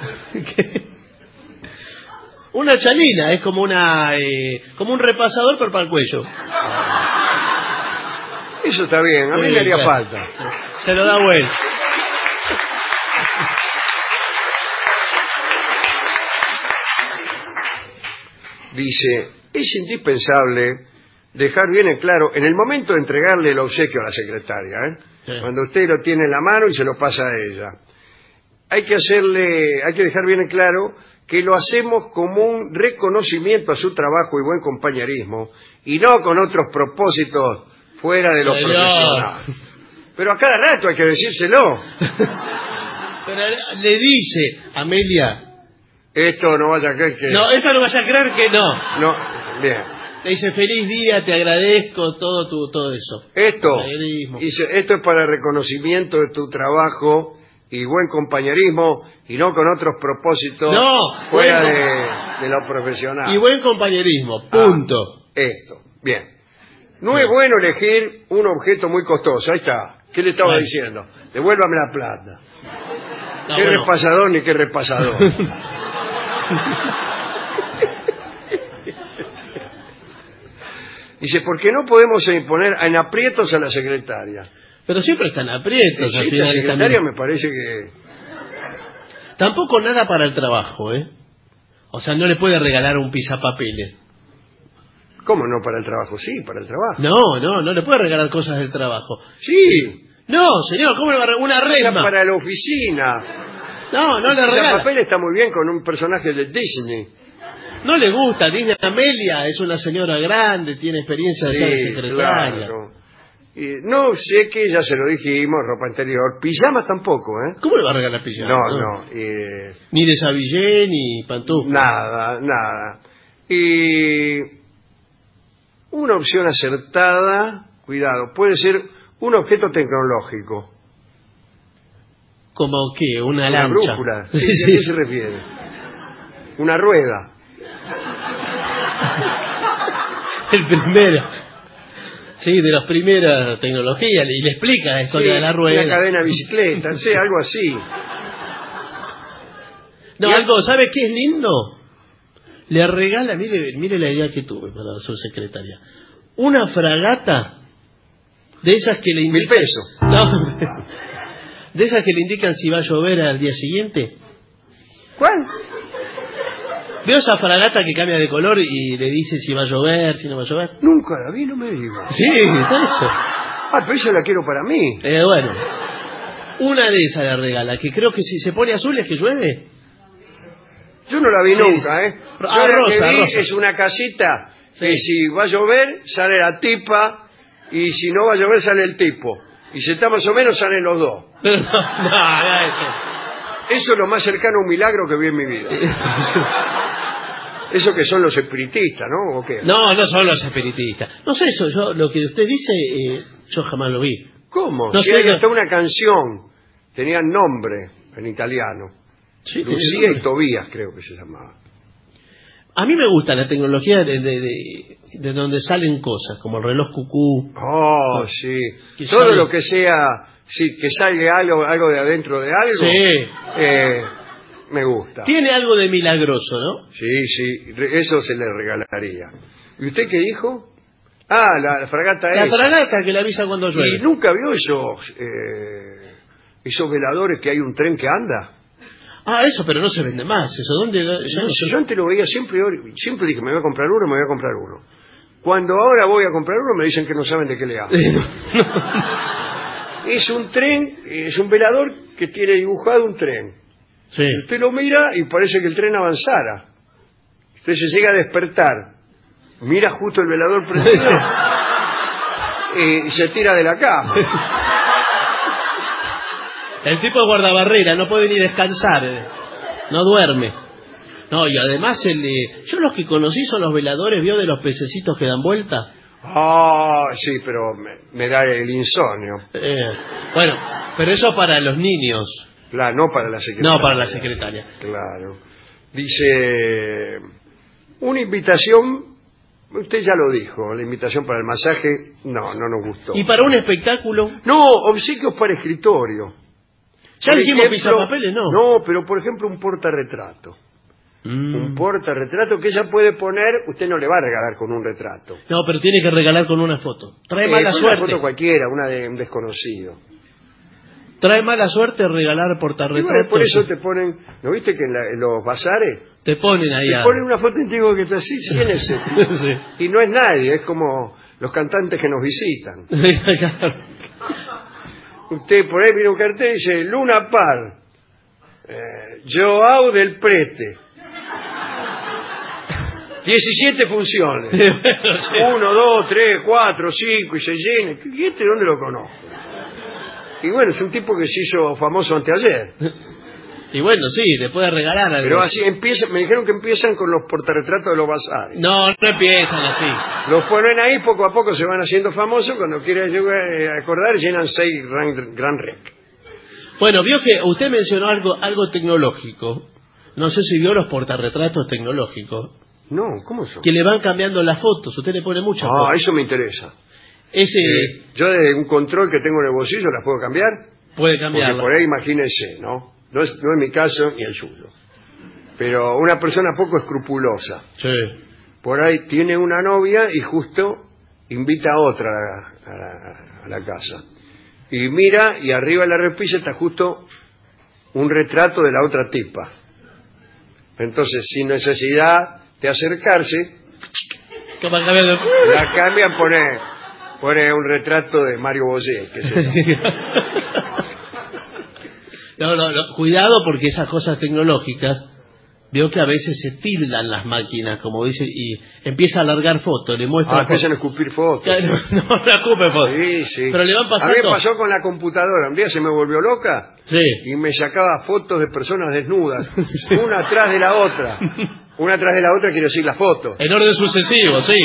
Una chalina es como como un repasador, pero para el cuello. Eso está bien, a mí me haría falta. Se lo da vuelta. Dice, es indispensable dejar bien en claro, en el momento de entregarle el obsequio a la secretaria, cuando usted lo tiene en la mano y se lo pasa a ella, hay que dejar bien en claro que lo hacemos como un reconocimiento a su trabajo y buen compañerismo, y no con otros propósitos fuera de lo profesional. Pero a cada rato hay que decírselo. Pero le dice, Amelia, esto no vaya a creer que... No, esto no vaya a creer que no. No, bien. Le dice, feliz día, te agradezco, todo eso. Esto es para reconocimiento de tu trabajo y buen compañerismo, y no con otros propósitos fuera de lo profesional. Y buen compañerismo, punto. Esto, bien. No es bueno elegir un objeto muy costoso. Ahí está. ¿Qué le estaba diciendo? Devuélvame la plata. No, ¿Qué repasador ni qué repasador? Dice, ¿por qué no podemos poner en aprietos a la secretaria? Pero siempre están aprietos. Sí, la secretaria me parece que... Tampoco nada para el trabajo, O sea, no le puede regalar un pisapapeles. ¿Cómo no para el trabajo? Sí, para el trabajo. No le puede regalar cosas del trabajo. Sí. No, señor, ¿cómo le va a regalar una resma? Para la oficina. No le regala. El papel está muy bien con un personaje de Disney. No le gusta, Disney Amelia es una señora grande, tiene experiencia de ser secretaria. Claro. No sé que ya se lo dijimos, ropa interior, pijamas tampoco, ¿Cómo le va a regalar pijamas? No. Ni desabillé, ni pantufla. Nada. Y una opción acertada, cuidado, puede ser un objeto tecnológico. ¿Como qué? ¿Una lancha? Una brújula. Sí, ¿a qué se refiere? Una rueda. El primero. Sí, de las primeras tecnologías. Y le explica la historia de la rueda. Una cadena de bicicleta, algo así. No, algo, ¿sabe qué es lindo? Le regala, mire la idea que tuve para su secretaria. Una fragata de esas que le indican... 1000 pesos. No, de esas que le indican si va a llover al día siguiente. ¿Cuál? Veo esa fragata que cambia de color y le dice si va a llover, si no va a llover. Nunca la vi, no me digas. Sí, está eso. Ah, pero eso la quiero para mí. Bueno, una de esas le regala, que creo que si se pone azul es que llueve. Yo no la vi nunca, ¿eh? Yo la que rosa, vi rosa. es una casita que si va a llover sale la tipa y si no va a llover sale el tipo. Y si está más o menos salen los dos. Pero no, eso. Eso es lo más cercano a un milagro que vi en mi vida. Eso que son los espiritistas, ¿no? ¿O qué? No, no son los espiritistas. No sé eso, yo lo que usted dice, yo jamás lo vi. ¿Cómo? No Si sé, hay hasta una canción, tenía nombre en italiano. Sí, Lucía y Tobías creo que se llamaba. A mí me gusta la tecnología de donde salen cosas, como el reloj cucú. Oh, sí. Que Todo sale... lo que sea, sí, que salga algo de adentro de algo. Sí. Me gusta. Tiene algo de milagroso, ¿no? Sí, sí, eso se le regalaría. ¿Y usted qué dijo? Ah, la fragata esa. La fragata que le avisa cuando llueve. ¿Y nunca vio esos veladores que hay un tren que anda? Ah, eso, pero no se vende más. ¿Eso dónde? Yo antes lo veía siempre dije, me voy a comprar uno. Cuando ahora voy a comprar uno me dicen que no saben de qué le hablo. Es un tren, es un velador que tiene dibujado un tren. Sí. Usted lo mira y parece que el tren avanzara. Usted se llega a despertar, mira justo el velador prendido y se tira de la cama. El tipo es guardabarrera, no puede ni descansar, no duerme. No, y además yo los que conocí son los veladores, ¿vio de los pececitos que dan vuelta? Ah, sí, pero me da el insomnio. Bueno, pero eso para los niños. Claro, no para la secretaria. No para la secretaria. Claro. Dice, una invitación, usted ya lo dijo, la invitación para el masaje, no nos gustó. ¿Y para un espectáculo? No, obsequios para escritorio. Ya dijimos pisapapeles, ¿no? No, pero por ejemplo un portarretrato. Un portarretrato que ella puede poner, usted no le va a regalar con un retrato. No, pero tiene que regalar con una foto. Trae mala suerte. Una foto cualquiera, una de un desconocido. Trae mala suerte regalar portarretratos. Bueno, por eso te ponen, ¿no viste que en los bazares? Te ponen ahí. Te ponen una foto y te digo que está así, ¿quién es ese? Sí. Y no es nadie, es como los cantantes que nos visitan. Claro. Usted por ahí mira un cartel y dice, Luna Par, Joao del Prete. 17 funciones. 1, 2, 3, 4, 5 y se llena. ¿Y este dónde lo conozco? Y bueno, es un tipo que se hizo famoso anteayer. Y bueno, sí, le puede regalar algo. Pero así me dijeron que empiezan con los portarretratos de los bazares. No empiezan así. Los ponen ahí, poco a poco se van haciendo famosos, cuando quieren acordar llenan 6 Gran Rec. Bueno, vio que usted mencionó algo tecnológico. No sé si vio los portarretratos tecnológicos. No, ¿cómo son? Que le van cambiando las fotos, usted le pone muchas fotos. Ah, eso me interesa. Yo de un control que tengo en el bolsillo, ¿las puedo cambiar? Puede cambiarlas. Porque por ahí imagínese, ¿no? No es mi caso ni el suyo. Pero una persona poco escrupulosa. Sí. Por ahí tiene una novia y justo invita a otra a la casa. Y mira, y arriba de la repisa está justo un retrato de la otra tipa. Entonces, sin necesidad de acercarse, la cambian, pone un retrato de Mario Bosé. No, cuidado porque esas cosas tecnológicas, veo que a veces se tildan las máquinas, como dice, y empieza a largar fotos, le muestra. Empiezan a escupir fotos. Claro, no escupe fotos. Sí. Pero le van pasando. A mí me pasó con la computadora, un día se me volvió loca. Sí. Y me sacaba fotos de personas desnudas, sí. Una atrás de la otra. Una atrás de la otra quiero decir la foto. En orden sucesivo, sí.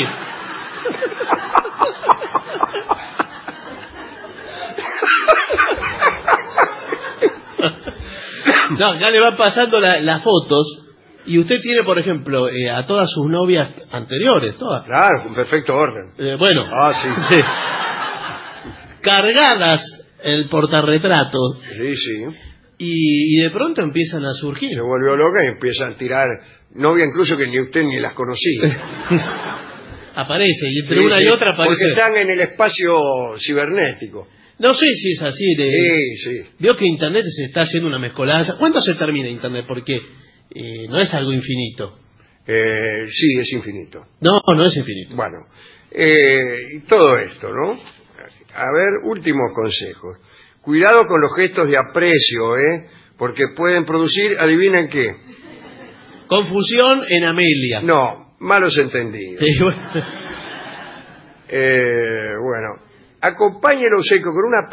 No, acá le van pasando las fotos y usted tiene, por ejemplo, a todas sus novias anteriores, todas. Claro, con perfecto orden. Bueno. Sí. Cargadas el portarretrato. Sí. y de pronto empiezan a surgir. Se volvió loca y empiezan a tirar novia incluso que ni usted ni las conocía. Aparece, y entre una y otra aparece. Porque están en el espacio cibernético. No sé si es así. Sí. Veo que Internet se está haciendo una mezcolanza. ¿Cuándo se termina Internet? Porque no es algo infinito. Sí, es infinito. No es infinito. Bueno, y todo esto, ¿no? A ver, últimos consejos. Cuidado con los gestos de aprecio, porque pueden producir, adivinen qué. Confusión en Amelia. No, malos entendidos. Bueno, acompañe el obsequio con una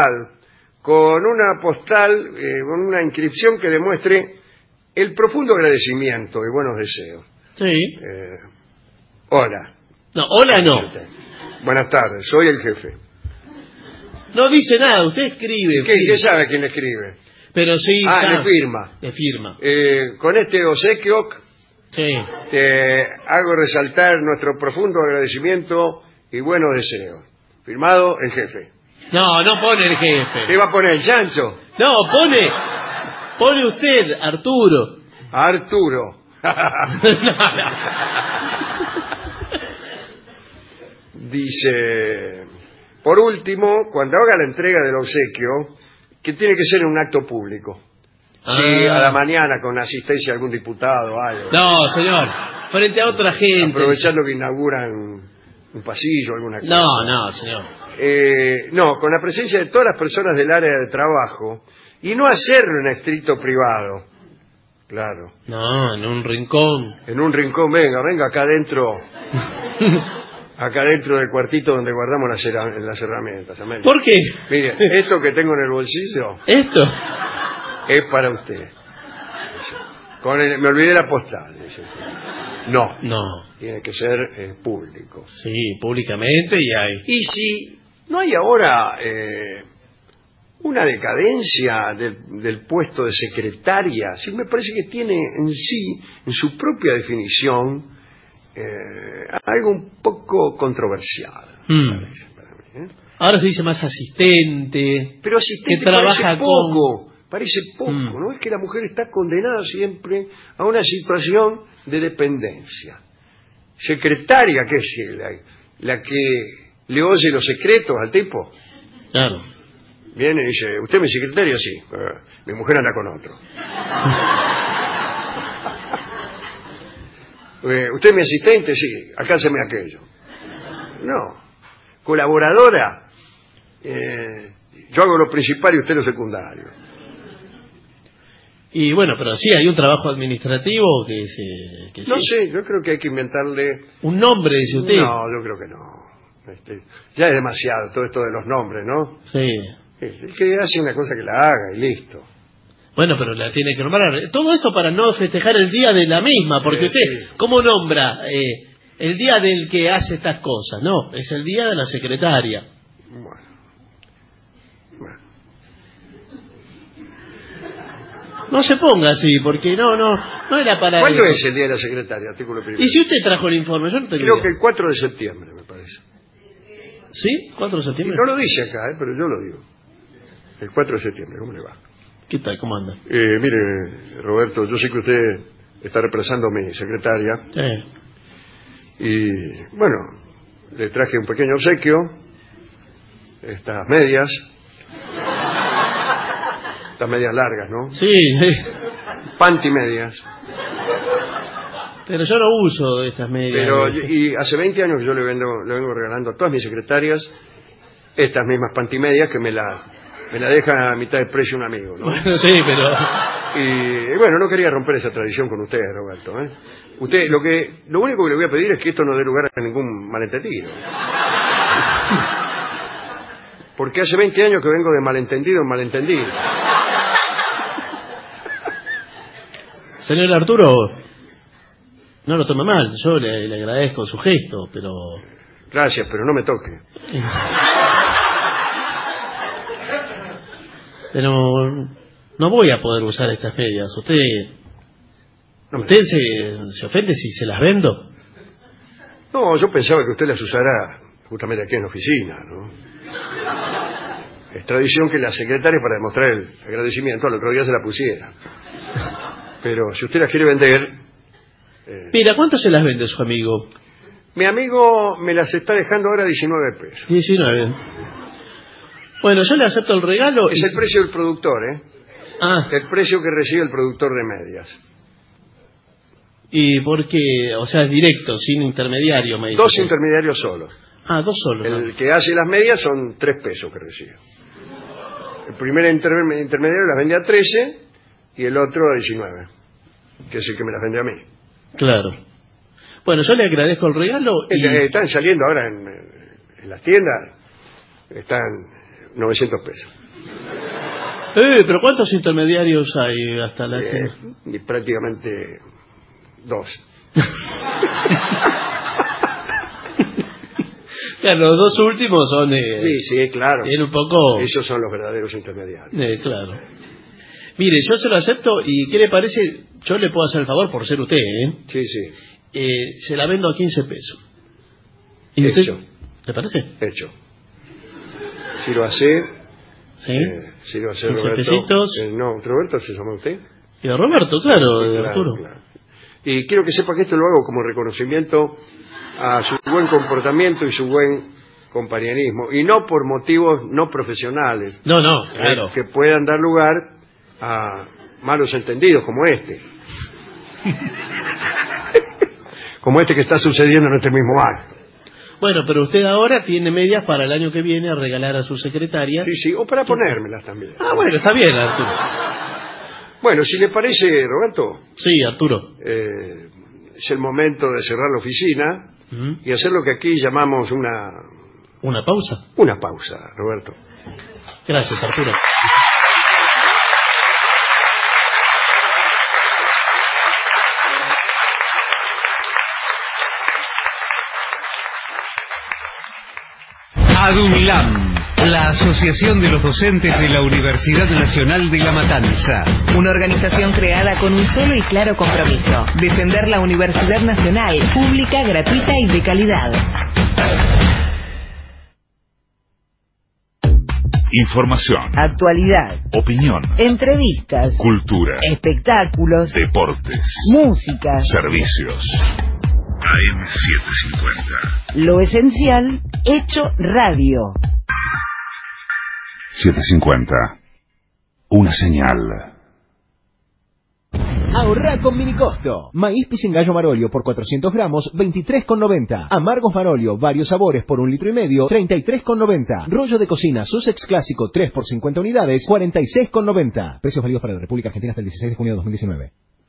postal, con una inscripción que demuestre el profundo agradecimiento y buenos deseos. Sí. Hola. No, hola no. Buenas tardes, soy el jefe. No dice nada, usted escribe. ¿Qué sabe quién le escribe? Pero sí. Le firma. Le firma. Con este obsequio sí. Te hago resaltar nuestro profundo agradecimiento y buenos deseos. Firmado el jefe. No pone el jefe. ¿Qué va a poner, Chancho? No, pone usted, Arturo. Arturo. Dice, por último, cuando haga la entrega del obsequio, que tiene que ser en un acto público. Sí, a la mañana con asistencia de algún diputado o algo. No, señor, frente a otra gente. Aprovechando que inauguran un pasillo o alguna cosa. No, señor. No, con la presencia de todas las personas del área de trabajo y no hacerlo en estricto privado. Claro. No, en un rincón. En un rincón, venga acá adentro. Acá dentro del cuartito donde guardamos las herramientas. Amelia. ¿Por qué? Mire, esto que tengo en el bolsillo. ¿Esto? Es para usted. Me olvidé la postal. No. Tiene que ser público. Sí, públicamente y hay. Y si no hay ahora una decadencia del puesto de secretaria, sí me parece que tiene en sí, en su propia definición, algo un poco controversial. Parece, para mí, Ahora se dice más asistente. Pero asistente que trabaja parece poco. Parece poco, ¿no? Es que la mujer está condenada siempre a una situación de dependencia. Secretaria, ¿qué es? La que le oye los secretos al tipo. Claro. Viene y dice, ¿usted es mi secretaria? Sí. Mi mujer anda con otro. ¿Usted es mi asistente? Sí. Alcánceme aquello. No. Colaboradora. Yo hago lo principal y usted lo secundario. Y bueno, pero sí, hay un trabajo administrativo que no sé, yo creo que hay que inventarle... ¿Un nombre, dice usted? No, yo creo que no. Ya es demasiado todo esto de los nombres, ¿no? Sí. El que hace una cosa que la haga y listo. Bueno, pero la tiene que nombrar. Todo esto para no festejar el día de la misma, porque usted, ¿cómo nombra el día del que hace estas cosas? No, es el día de la secretaria. Bueno. No se ponga así, porque no era para... ¿Cuándo es el día de la secretaria? Artículo primero. ¿Y si usted trajo el informe? Yo no tengo Creo idea. que el 4 de septiembre, me parece. ¿Sí? ¿4 de septiembre? Y no lo dice acá, pero yo lo digo. El 4 de septiembre, ¿cómo le va? ¿Qué tal? ¿Cómo anda? Mire, Roberto, yo sé que usted está reemplazando a mi secretaria. Sí. Y, bueno, le traje un pequeño obsequio. Estas medias. Estas medias largas, ¿no? Sí. Panty medias. Pero yo no uso estas medias. Pero, y hace 20 años que yo le vengo regalando a todas mis secretarias estas mismas panty medias que me la deja a mitad de precio un amigo, ¿no? Bueno, sí, pero... Y bueno, no quería romper esa tradición con usted, Roberto, Usted, lo único que le voy a pedir es que esto no dé lugar a ningún malentendido. Porque hace 20 años que vengo de malentendido en malentendido. Señor Arturo, no lo tome mal, yo le agradezco su gesto, pero... Gracias, pero no me toque. Pero no voy a poder usar estas medias. ¿Usted se ofende si se las vendo? No, yo pensaba que usted las usara justamente aquí en la oficina, ¿no? Es tradición que la secretaria, para demostrar el agradecimiento, al otro día se la pusiera. Pero si usted las quiere vender... Mira, ¿cuánto se las vende su amigo? Mi amigo me las está dejando ahora 19 pesos. 19. Bueno, yo le acepto el regalo. Es el precio del productor, ¿eh? Ah. El precio que recibe el productor de medias. ¿Y por qué? O sea, directo, sin intermediario, me dice. 2 intermediarios solos. Ah, 2 solos. El que hace las medias son 3 pesos que recibe. El primer intermediario las vende a 13 y el otro a 19, que es el que me las vende a mí. Claro. Bueno, yo le agradezco el regalo. Están saliendo ahora en las tiendas, están 900 pesos. Pero ¿cuántos intermediarios hay hasta la tienda? Prácticamente 2. Claro, los 2 últimos son... sí, claro. Un poco... Esos son los verdaderos intermediarios. Claro. Mire, yo se lo acepto y ¿qué le parece? Yo le puedo hacer el favor por ser usted, ¿eh? Sí. Se la vendo a 15 pesos. ¿Y Hecho. usted? ¿Le parece? Hecho. Si lo hace... ¿Sí? Si lo hace 15 Roberto... pesitos. No, ¿Roberto se llama usted? Y de Roberto, claro, de Arturo. Claro. Y quiero que sepa que esto lo hago como reconocimiento a su buen comportamiento y su buen compañerismo, y no por motivos no profesionales. No, claro. Que puedan dar lugar a malos entendidos como este. Como este que está sucediendo en este mismo acto. Bueno, pero usted ahora tiene medias para el año que viene a regalar a su secretaria. Sí, o para ponérmelas también. Ah, bueno, está bien, Arturo. Bueno, si le parece, Roberto. Sí, Arturo. Es el momento de cerrar la oficina y hacer lo que aquí llamamos ¿Una pausa? Una pausa, Roberto. Gracias, Arturo. ADUNLAM, la Asociación de los Docentes de la Universidad Nacional de La Matanza. Una organización creada con un solo y claro compromiso: defender la Universidad Nacional, pública, gratuita y de calidad. Información, actualidad, opinión, entrevistas, cultura, espectáculos, deportes, música, servicios. AM750. Lo esencial hecho radio. 750. Una señal. Ahorra con minicosto. Maíz pisingallo Marolio por 400 gramos, 23,90. Amargos Marolio, varios sabores por 1,5 litros, 33,90. Rollo de cocina Sussex Clásico 3 por 50 unidades, 46,90. Precios válidos para la República Argentina hasta el 16 de junio de 2019.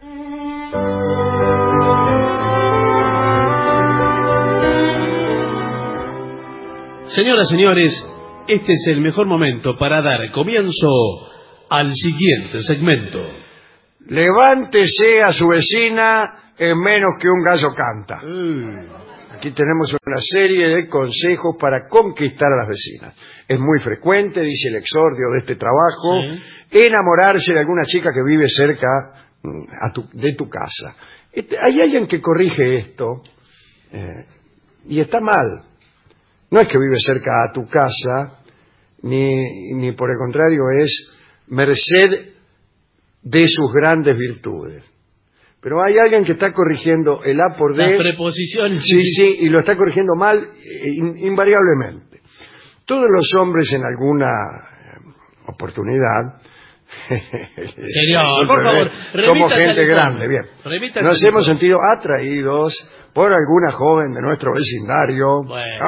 Señoras, señores, este es el mejor momento para dar comienzo al siguiente segmento. Levántese a su vecina en menos que un gallo canta. Aquí tenemos una serie de consejos para conquistar a las vecinas. Es muy frecuente, dice el exordio de este trabajo, enamorarse de alguna chica que vive cerca de tu casa. Hay alguien que corrige esto y está mal. No es que vive cerca a tu casa, ni por el contrario es merced de sus grandes virtudes. Pero hay alguien que está corrigiendo el A por D. Las preposiciones. Sí, y lo está corrigiendo mal invariablemente. Todos los hombres en alguna oportunidad... Señor, por favor, somos gente grande, bien. Nos hemos sentido atraídos por alguna joven de nuestro vecindario.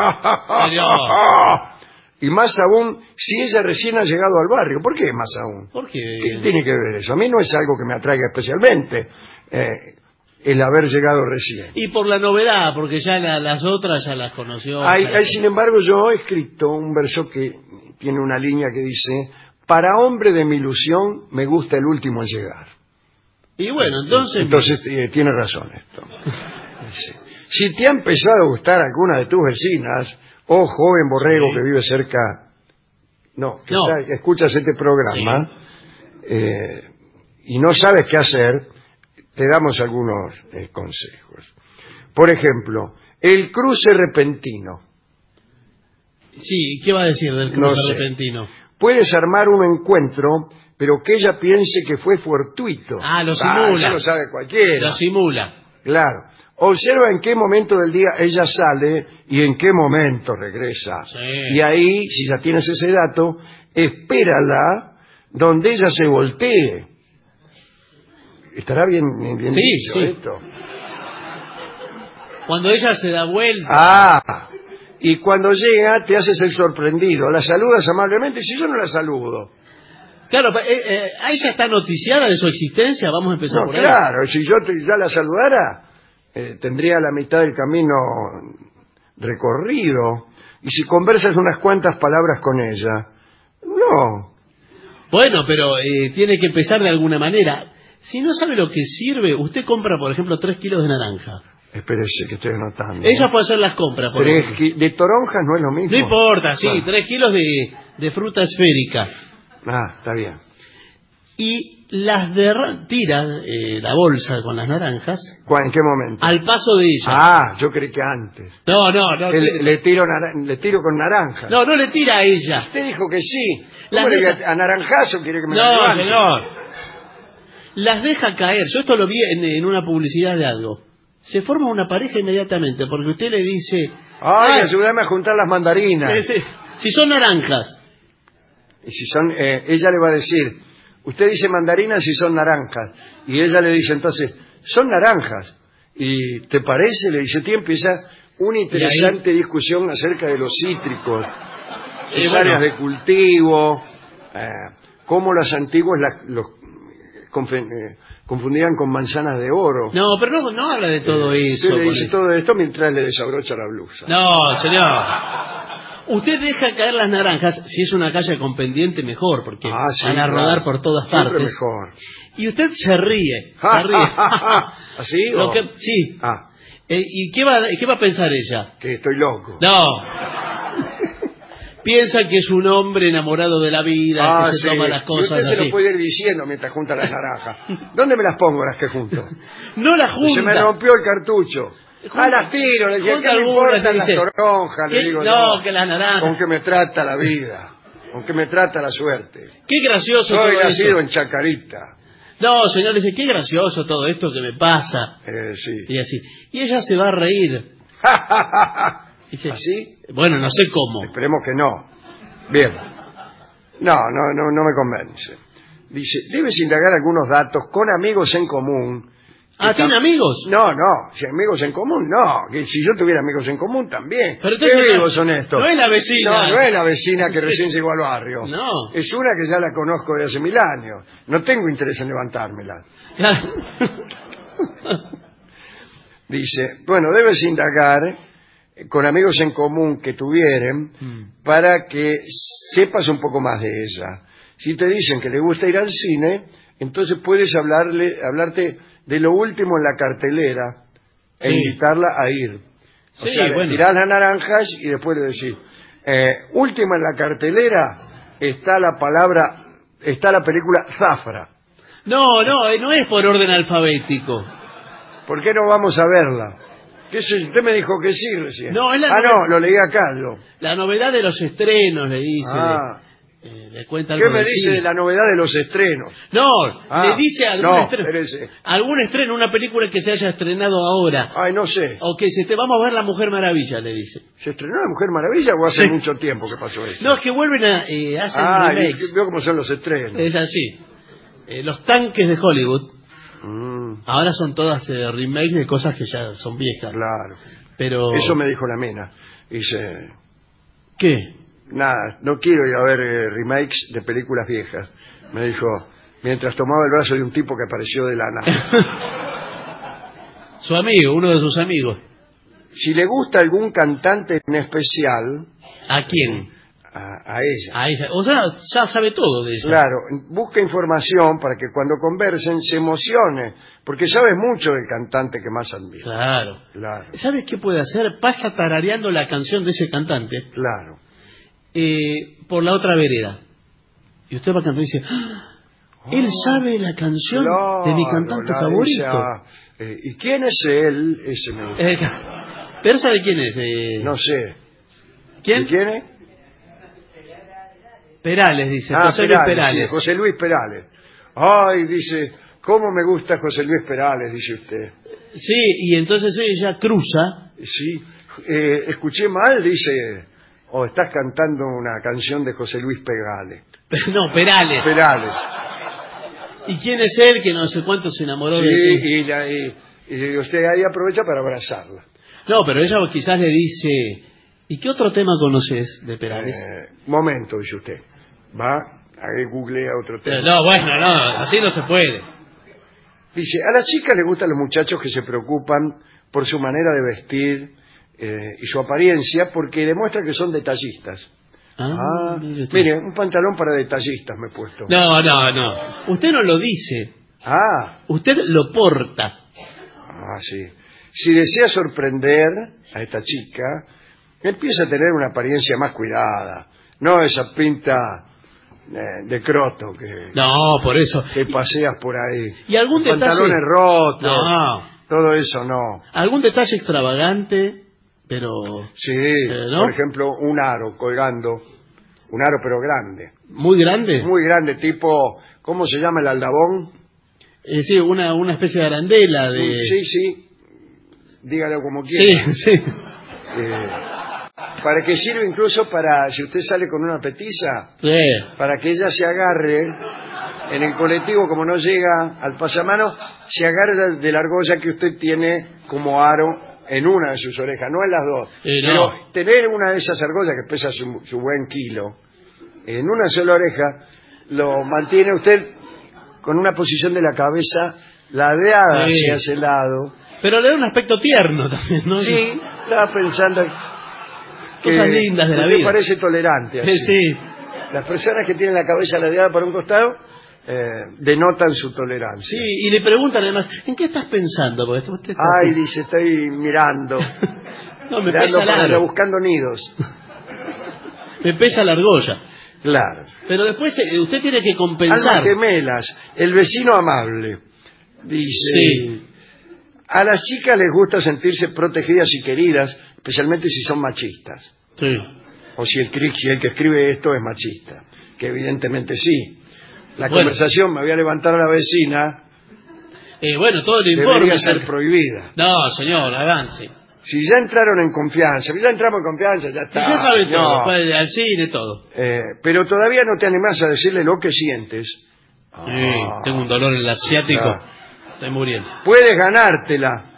Y más aún si ella recién ha llegado al barrio. ¿Por qué más aún? ¿Por qué? ¿Qué tiene que ver eso? A mí no es algo que me atraiga especialmente el haber llegado recién. Y por la novedad, porque ya las otras ya las conoció. Sin embargo, yo he escrito un verso que tiene una línea que dice: para hombre de mi ilusión me gusta el último en llegar. Y bueno, entonces... Entonces tiene razón esto. Si te ha empezado a gustar alguna de tus vecinas, o joven borrego que vive cerca, que escuchas este programa, y no sabes qué hacer, te damos algunos consejos. Por ejemplo, el cruce repentino. Sí, ¿qué va a decir del cruce repentino? Puedes armar un encuentro, pero que ella piense que fue fortuito. Lo simula. Eso lo sabe cualquiera. Lo simula. Claro. Observa en qué momento del día ella sale y en qué momento regresa. Sí. Y ahí, si ya tienes ese dato, espérala donde ella se voltee. ¿Estará bien dicho esto? Cuando ella se da vuelta. Y cuando llega te haces el sorprendido. La saludas amablemente. Si yo no la saludo. Claro, ¿a ella está noticiada de su existencia? Vamos a empezar por ahí. Claro, si yo ya la saludara, tendría la mitad del camino recorrido. Y si conversas unas cuantas palabras con ella, no. Bueno, pero tiene que empezar de alguna manera. Si no sabe lo que sirve, usted compra, por ejemplo, 3 kilos de naranja. Espérese que estoy anotando. Ella puede hacer las compras. De toronjas no es lo mismo. No importa, 3 kilos de fruta esférica. Está bien. Y las tira la bolsa con las naranjas. ¿En qué momento? Al paso de ella. Yo creí que antes. No. Le tiro con naranja. No le tira a ella. Usted dijo que sí. ¿A naranjazo quiere que me la levante? No, señor. Las deja caer. Yo esto lo vi en una publicidad de algo. Se forma una pareja inmediatamente, porque usted le dice... ayúdame a juntar las mandarinas. Si son naranjas. Y si son... ella le va a decir, usted dice mandarinas si son naranjas. Y ella le dice entonces, son naranjas. ¿Y te parece? Le dice, empieza una interesante discusión acerca de los cítricos, sus áreas de cultivo, cómo los antiguos confundían con manzanas de oro. No, pero no habla de todo eso. Usted le dice todo esto mientras le desabrocha la blusa. No, señor. Usted deja caer las naranjas, si es una calle con pendiente mejor, porque van a rodar por todas partes. Siempre mejor. Y usted se ríe. ¿Así? Sí. ¿Y qué va a pensar ella? Que estoy loco. No. Piensa que es un hombre enamorado de la vida, que se toma las cosas y usted así. se lo puede ir diciendo mientras junta las naranjas. ¿Dónde me las pongo las que junto? No las junta. Se me rompió el cartucho. Las tiro, le decía, ¿qué me importan las toronjas? Le digo, que las naranjas. ¿Con qué me trata la vida? ¿Con qué me trata la suerte? Qué gracioso Soy todo nacido esto. en Chacarita. No, señor, dice, qué gracioso todo esto que me pasa. Sí. Y así. Y ella se va a reír. Dice, ¿así? Bueno, no sé cómo. Esperemos que no. Bien. No me convence. Dice, debes indagar algunos datos con amigos en común. ¿Tiene amigos? No, si amigos en común, no. Que si yo tuviera amigos en común, también. Pero entonces, ¿qué vivos son estos? No es la vecina. No es la vecina que recién llegó al barrio. No. Es una que ya la conozco de hace 1000 años. No tengo interés en levantármela. Dice, bueno, debes indagar con amigos en común que tuvieren para que sepas un poco más de ella. Si te dicen que le gusta ir al cine, entonces puedes hablarte de lo último en la cartelera e invitarla a ir. O sea, tirás las naranjas y después le decís, última en la cartelera está la película Zafra. No es por orden alfabético. ¿Por qué no vamos a verla? ¿Qué sé? Usted me dijo que sí recién. No, lo leí acá yo. La novedad de los estrenos, le dice. Le cuenta algo. ¿Qué me dice de la novedad de los estrenos? Le dice algún estreno, una película que se haya estrenado ahora. No sé. O que vamos a ver La Mujer Maravilla, le dice. ¿Se estrenó La Mujer Maravilla o hace mucho tiempo que pasó eso? No, es que vuelven a hacer remakes. Veo cómo son los estrenos. Es así. Los tanques de Hollywood ahora son todas remakes de cosas que ya son viejas. Claro. Pero eso me dijo la mina. Dice, ¿qué? Nada, no quiero ir a ver remakes de películas viejas. Me dijo, mientras tomaba el brazo de un tipo que apareció de la nada. Su amigo, uno de sus amigos. Si le gusta algún cantante en especial... ¿A quién? A ella. A ella. O sea, ya sabe todo de ella. Claro, busca información para que cuando conversen se emocione, porque sabe mucho del cantante que más admira. Claro. ¿Sabes qué puede hacer? Pasa tarareando la canción de ese cantante. Claro. Por la otra vereda. Y usted va cantando y dice, él sabe la canción de mi cantante favorito. ¿Y quién es él? Ese me gusta. ¿Pero sabe quién es? No sé. ¿Quién? ¿Quién es? Perales, dice. Ah, José Luis Perales. Sí, José Luis Perales. Ay, dice, ¿cómo me gusta José Luis Perales? Dice usted. Sí, y entonces ella cruza. Sí, escuché mal, dice, o estás cantando una canción de José Luis Perales. No, Perales. Perales. ¿Y quién es él que no sé cuánto se enamoró Sí, de ti? y usted ahí aprovecha para abrazarla. No, pero ella quizás le dice, ¿y qué otro tema conoces de Perales? Momento, dice usted. Va, ahí googlea otro tema. No, bueno, no, así no se puede. Dice, a las chicas les gustan los muchachos que se preocupan por su manera de vestir y su apariencia porque demuestran que son detallistas. Mire, un pantalón para detallistas me he puesto. No. Usted no lo dice. Usted lo porta. Sí. Si desea sorprender a esta chica, empieza a tener una apariencia más cuidada. No esa pinta de croto que... No, por eso. Que paseas por ahí. ¿Y algún detalle? Pantalones rotos. No. Todo eso no. ¿Algún detalle extravagante? Pero... Sí, ¿no? Por ejemplo, un aro colgando. Un aro pero grande. ¿Muy grande? Muy grande, tipo... ¿Cómo se llama el aldabón? Sí, una especie de arandela de... Sí. Dígalo como quiera. Sí. Para que sirve incluso para... Si usted sale con una petiza... Sí. Para que ella se agarre... En el colectivo, como no llega al pasamano, se agarra de la argolla que usted tiene como aro en una de sus orejas, no en las dos. No. Pero tener una de esas argollas que pesa su buen kilo, en una sola oreja, lo mantiene usted con una posición de la cabeza ladeada hacia ese lado. Pero le da un aspecto tierno también, ¿no? Sí, estaba pensando que cosas lindas de la vida. Me parece tolerante así. Sí. Las personas que tienen la cabeza ladeada por un costado denotan su tolerancia. Sí, y le preguntan además, ¿en qué estás pensando? Porque usted está Ay, así. dice, estoy mirando. No, me mirando pesa la para buscando nidos. Me pesa la argolla. Claro. Pero después usted tiene que compensar. Almas gemelas, el vecino amable. Dice, sí. A las chicas les gusta sentirse protegidas y queridas, especialmente si son machistas. Sí. O si el que escribe esto es machista, que evidentemente sí. La conversación, me voy a levantar a la vecina. Bueno, todo el informe debería ser prohibida. No, señor, avance. Si ya entraron en confianza, ya entramos en confianza, ya está. Si ya sabe todo, al cine, todo. Pero todavía no te animás a decirle lo que sientes. Sí, tengo un dolor en el asiático. Estoy muriendo. Puedes ganártela.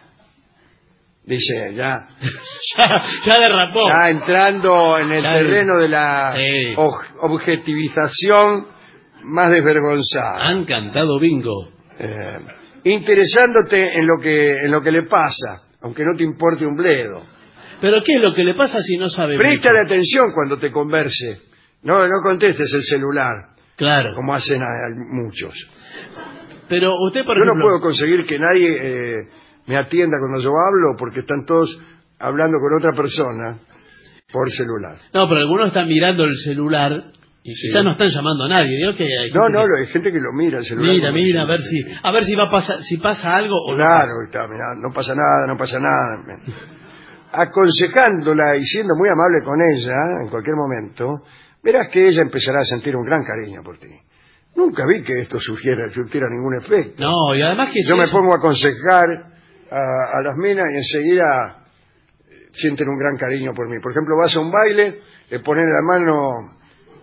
Dice, ya derrapó. Ya entrando en el terreno de la objetivización más desvergonzada. Han cantado bingo. Interesándote en lo que le pasa, aunque no te importe un bledo. ¿Pero qué es lo que le pasa si no sabe? Préstale atención cuando te converse. No contestes el celular. Claro. Como hacen muchos. Pero usted, por ejemplo... Yo no puedo conseguir que nadie me atienda cuando yo hablo porque están todos hablando con otra persona por celular. No, pero algunos están mirando el celular y quizás no están llamando a nadie. ¿No? Que hay hay gente que lo mira el celular. Mira, a ver si va a pasar, si pasa algo o claro, está mirando, no pasa nada. Aconsejándola y siendo muy amable con ella en cualquier momento, verás que ella empezará a sentir un gran cariño por ti. Nunca vi que esto surgiera ningún efecto. No, y además que... Yo me pongo a aconsejar a las minas y enseguida sienten un gran cariño por mí. Por ejemplo, vas a un baile, le pones la mano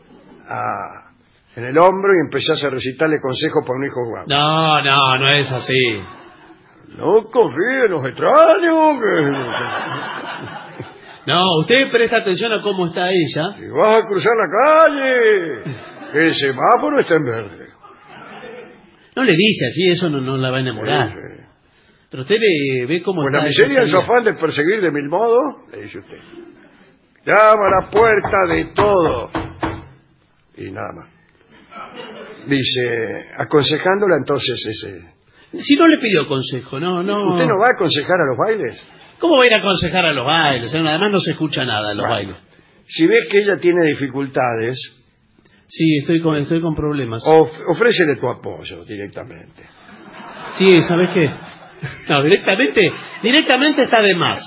en el hombro y empezás a recitarle consejos para un hijo guapo. No es así. No confíe en los extraños. No, usted presta atención a cómo está ella. Si vas a cruzar la calle, que el semáforo está en verde. No le dice así, eso no la va a enamorar. Sí. Pero usted le ve cómo pues está. La miseria en su afán de perseguir de mil modos, le dice usted. Llama a la puerta de todo. Y nada más. Dice, aconsejándola entonces Si no le pidió consejo, no. ¿Usted no va a aconsejar a los bailes? ¿Cómo va a ir a aconsejar a los bailes? Además no se escucha nada en los bailes. Si ves que ella tiene dificultades... Sí, estoy con problemas. Ofrécele tu apoyo directamente. Sí, ¿sabes qué? No, directamente está de más.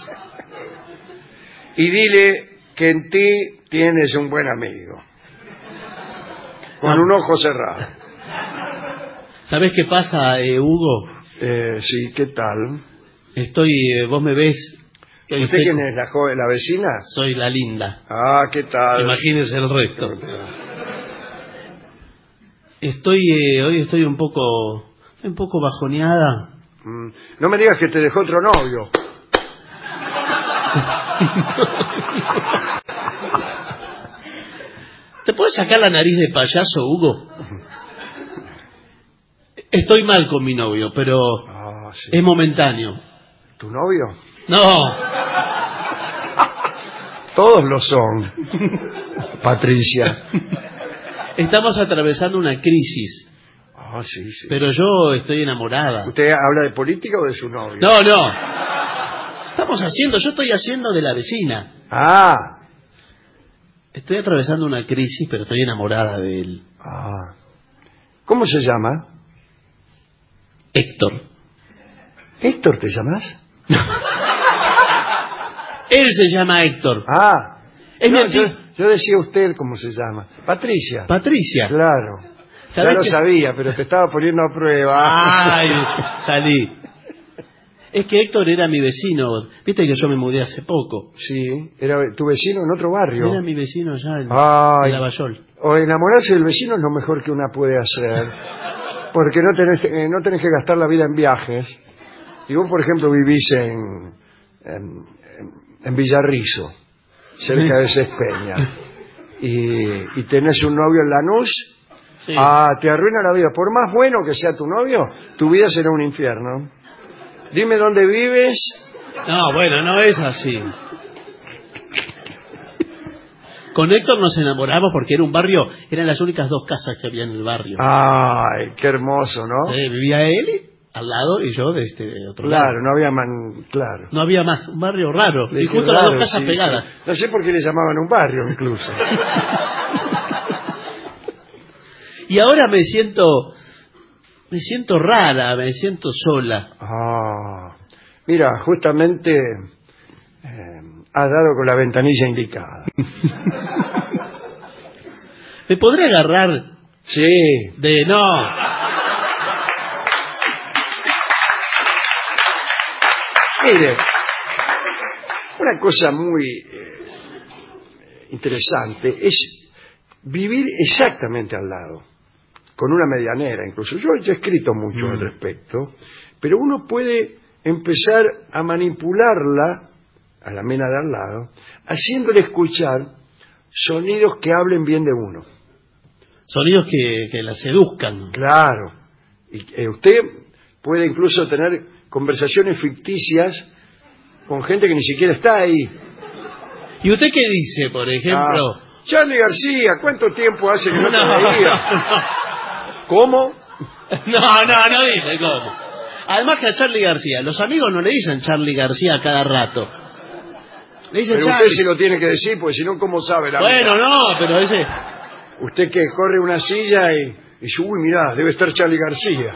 Y dile que en ti tienes un buen amigo. con un ojo cerrado. ¿Sabés qué pasa, Hugo? Sí, ¿qué tal? Vos me ves... ¿Usted quién es, la joven, la vecina? Soy la linda. Ah, ¿qué tal? Imagínese el resto. Hoy estoy un poco bajoneada. No me digas que te dejó otro novio. ¿Te puedes sacar la nariz de payaso, Hugo? Estoy mal con mi novio, pero sí. Es momentáneo. ¿Tu novio? No. Todos lo son. Patricia. Estamos atravesando una crisis. Sí. Pero yo estoy enamorada. ¿Usted habla de política o de su novio? No. Yo estoy haciendo de la vecina. Estoy atravesando una crisis, pero estoy enamorada de él. ¿Cómo se llama? Héctor. ¿Héctor te llamas? Él se llama Héctor. Yo decía usted cómo se llama. Patricia. Patricia. Claro. Ya lo sabía, pero te estaba poniendo a prueba. Salí. Es que Héctor era mi vecino. Viste que yo me mudé hace poco. Sí, era tu vecino en otro barrio. Era mi vecino ya en Lavallol. O enamorarse del vecino es lo mejor que una puede hacer. Porque no tenés que gastar la vida en viajes. Y vos, por ejemplo, vivís en Villarrizo, cerca de Cespeña, y tenés un novio en Lanús. Sí. Te arruina la vida. Por más bueno que sea tu novio, tu vida será un infierno. Dime dónde vives. No, bueno, no es así. Con Héctor nos enamoramos porque eran las únicas 2 casas que había en el barrio. Ay, qué hermoso, ¿no? Vivía él al lado y yo de otro lado. Claro, no había más, un barrio raro. Y justo raro, las 2 casas pegadas. Sí. No sé por qué le llamaban un barrio, incluso. Y ahora me siento rara, me siento sola. Mira, justamente has dado con la ventanilla indicada. ¿Me podré agarrar? Sí. Mire, una cosa muy interesante es vivir exactamente al lado, con una medianera incluso. Yo he escrito mucho al respecto, pero uno puede empezar a manipularla, a la mena de al lado, haciéndole escuchar sonidos que hablen bien de uno. Sonidos que la seduzcan. Claro. Y usted puede incluso tener conversaciones ficticias con gente que ni siquiera está ahí. ¿Y usted qué dice, por ejemplo? Charly García, ¿cuánto tiempo hace que no te veía? ¿Cómo? No dice cómo. Además que a Charly García, los amigos no le dicen Charly García a cada rato. Le dicen pero Charly. Usted se lo tiene que decir, porque si no, ¿cómo sabe la Bueno, vida? No, pero ese... Usted que corre una silla y dice, uy, mirá, debe estar Charly García.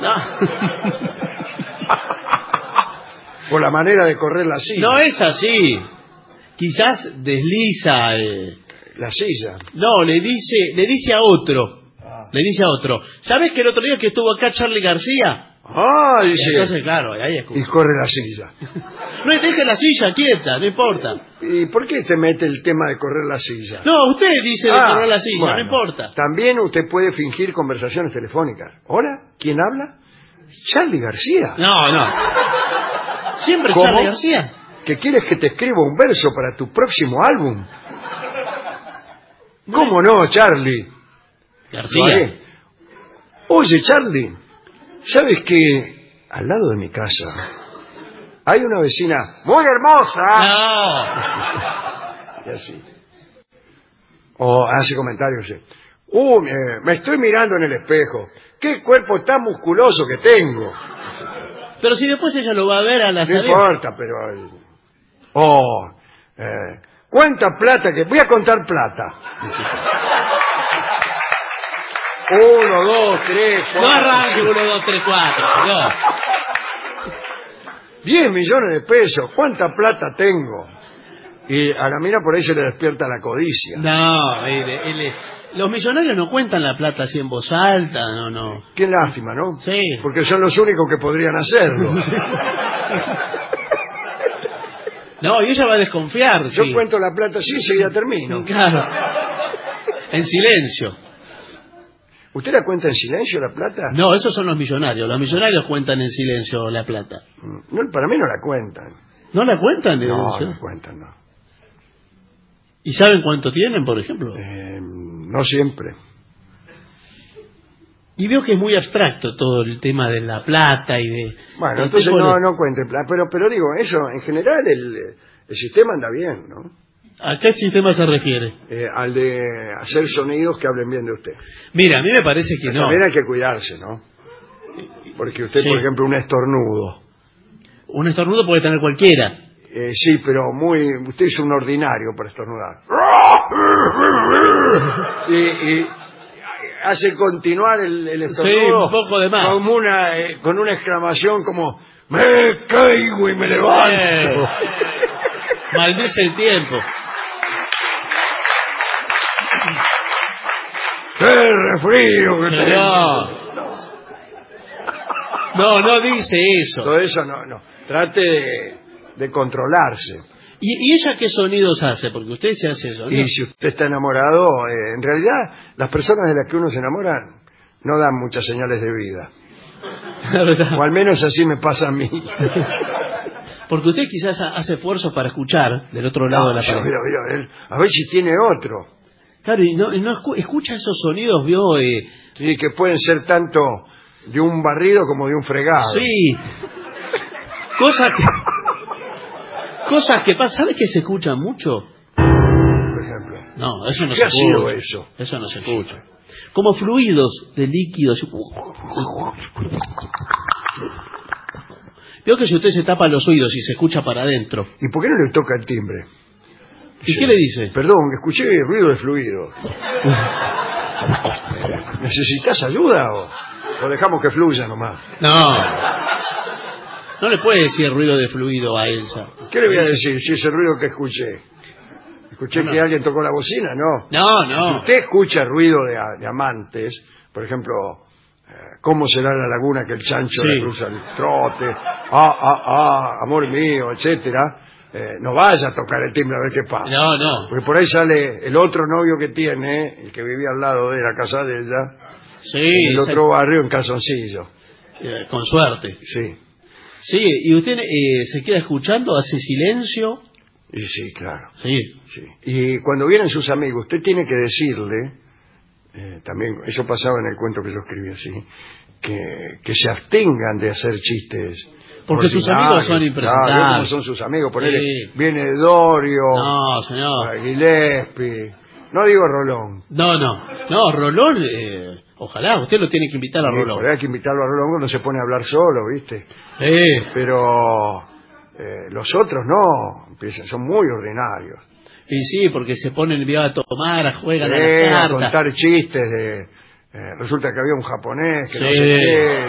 Por la manera de correr la silla. No es así. Quizás desliza... la silla. No, le dice a otro. Le dice a otro. ¿Sabes que el otro día que estuvo acá Charly García? Dice. Entonces, claro, ahí escucha. Y corre la silla. No, deje la silla quieta, no importa. ¿Y por qué te mete el tema de correr la silla? No, usted dice de correr la silla, bueno, no importa. También usted puede fingir conversaciones telefónicas. ¿Hola? ¿Quién habla? Charly García. No. Siempre ¿Cómo? Charly García. ¿Que quieres que te escriba un verso para tu próximo álbum? ¿Cómo no, Charly? García. Oye, Charly, ¿sabes que al lado de mi casa hay una vecina muy hermosa? No. Y así. O hace comentarios así. Me estoy mirando en el espejo. ¡Qué cuerpo tan musculoso que tengo! Pero si después ella lo va a ver a la salida. No importa, pero... ¿cuánta plata que...? Voy a contar plata. 1, 2, 3, 4... No arranque 1, 2, 3, 4, no. 10 millones de pesos. ¿Cuánta plata tengo? Y a la mina por ahí se le despierta la codicia. No, mire, Los millonarios no cuentan la plata así en voz alta, no. Qué lástima, ¿no? Sí. Porque son los únicos que podrían hacerlo. No, y ella va a desconfiar. Yo sí. cuento la plata así y enseguida termino. Claro. En silencio. ¿Usted la cuenta en silencio, la plata? No, esos son los millonarios. Los millonarios cuentan en silencio la plata. No, para mí no la cuentan. ¿No la cuentan? No la cuentan, no. ¿Y saben cuánto tienen, por ejemplo? No siempre. Y veo que es muy abstracto todo el tema de la plata y de... Bueno, entonces no cuenten plata. Pero digo, eso, en general el sistema anda bien, ¿no? ¿A qué sistema se refiere? Al de hacer sonidos que hablen bien de usted. Mira, a mí me parece que no. También hay que cuidarse, ¿no? Porque usted, Sí. por ejemplo, un estornudo. Un estornudo puede tener cualquiera. Sí, pero usted es un ordinario para estornudar. Y hace continuar el estornudo. Sí, un poco de más. Con una exclamación como ¡me caigo y me levanto! Maldice el tiempo. ¡Qué refrío que tengo! No dice eso. Todo eso no. Trate de controlarse. ¿Y ella qué sonidos hace? Porque usted se hace eso, ¿no? Y si usted está enamorado, en realidad las personas de las que uno se enamora no dan muchas señales de vida. O al menos así me pasa a mí. Porque usted quizás hace esfuerzos para escuchar del otro lado de la pared. Mira, a ver si tiene otro. Claro, y no escucha esos sonidos, vio... Sí, que pueden ser tanto de un barrido como de un fregado. Sí. Cosas que pasan. ¿Sabes que se escuchan mucho? Por ejemplo. No, eso no ¿Qué se ha sido escucha. eso? Eso no se escucha. Como fluidos de líquidos. Veo que si usted se tapa los oídos y se escucha para adentro. ¿Y por qué no le toca el timbre? ¿Y qué le dice? Perdón, escuché ruido de fluido. ¿Necesitas ayuda o dejamos que fluya nomás? No le puede decir ruido de fluido a Elsa. ¿Qué le voy a decir si es el ruido que escuché? ¿Escuché que alguien tocó la bocina? No. Si usted escucha ruido de amantes, por ejemplo, ¿cómo será la laguna que el chancho le cruza el trote? Amor mío, etcétera. No vaya a tocar el timbre a ver qué pasa. No. Porque por ahí sale el otro novio que tiene, el que vivía al lado de la casa de ella, en el otro barrio en calzoncillo. Con suerte. Sí. Sí, ¿y usted se queda escuchando? ¿Hace silencio? Y sí, claro. Sí. Y cuando vienen sus amigos, usted tiene que decirle, también, eso pasaba en el cuento que yo escribí así, que se abstengan de hacer chistes. Porque sus amigos son impresentables. Claro, ¿cómo son sus amigos? Viene Dorio, no, señor. Gillespie, no digo Rolón. No, Rolón, ojalá, usted lo tiene que invitar a Rolón. Hay que invitarlo a Rolón cuando se pone a hablar solo, ¿viste? Pero los otros no, son muy ordinarios. Y sí, porque se ponen a tomar, juegan a las cartas. A contar chistes resulta que había un japonés que no sé qué.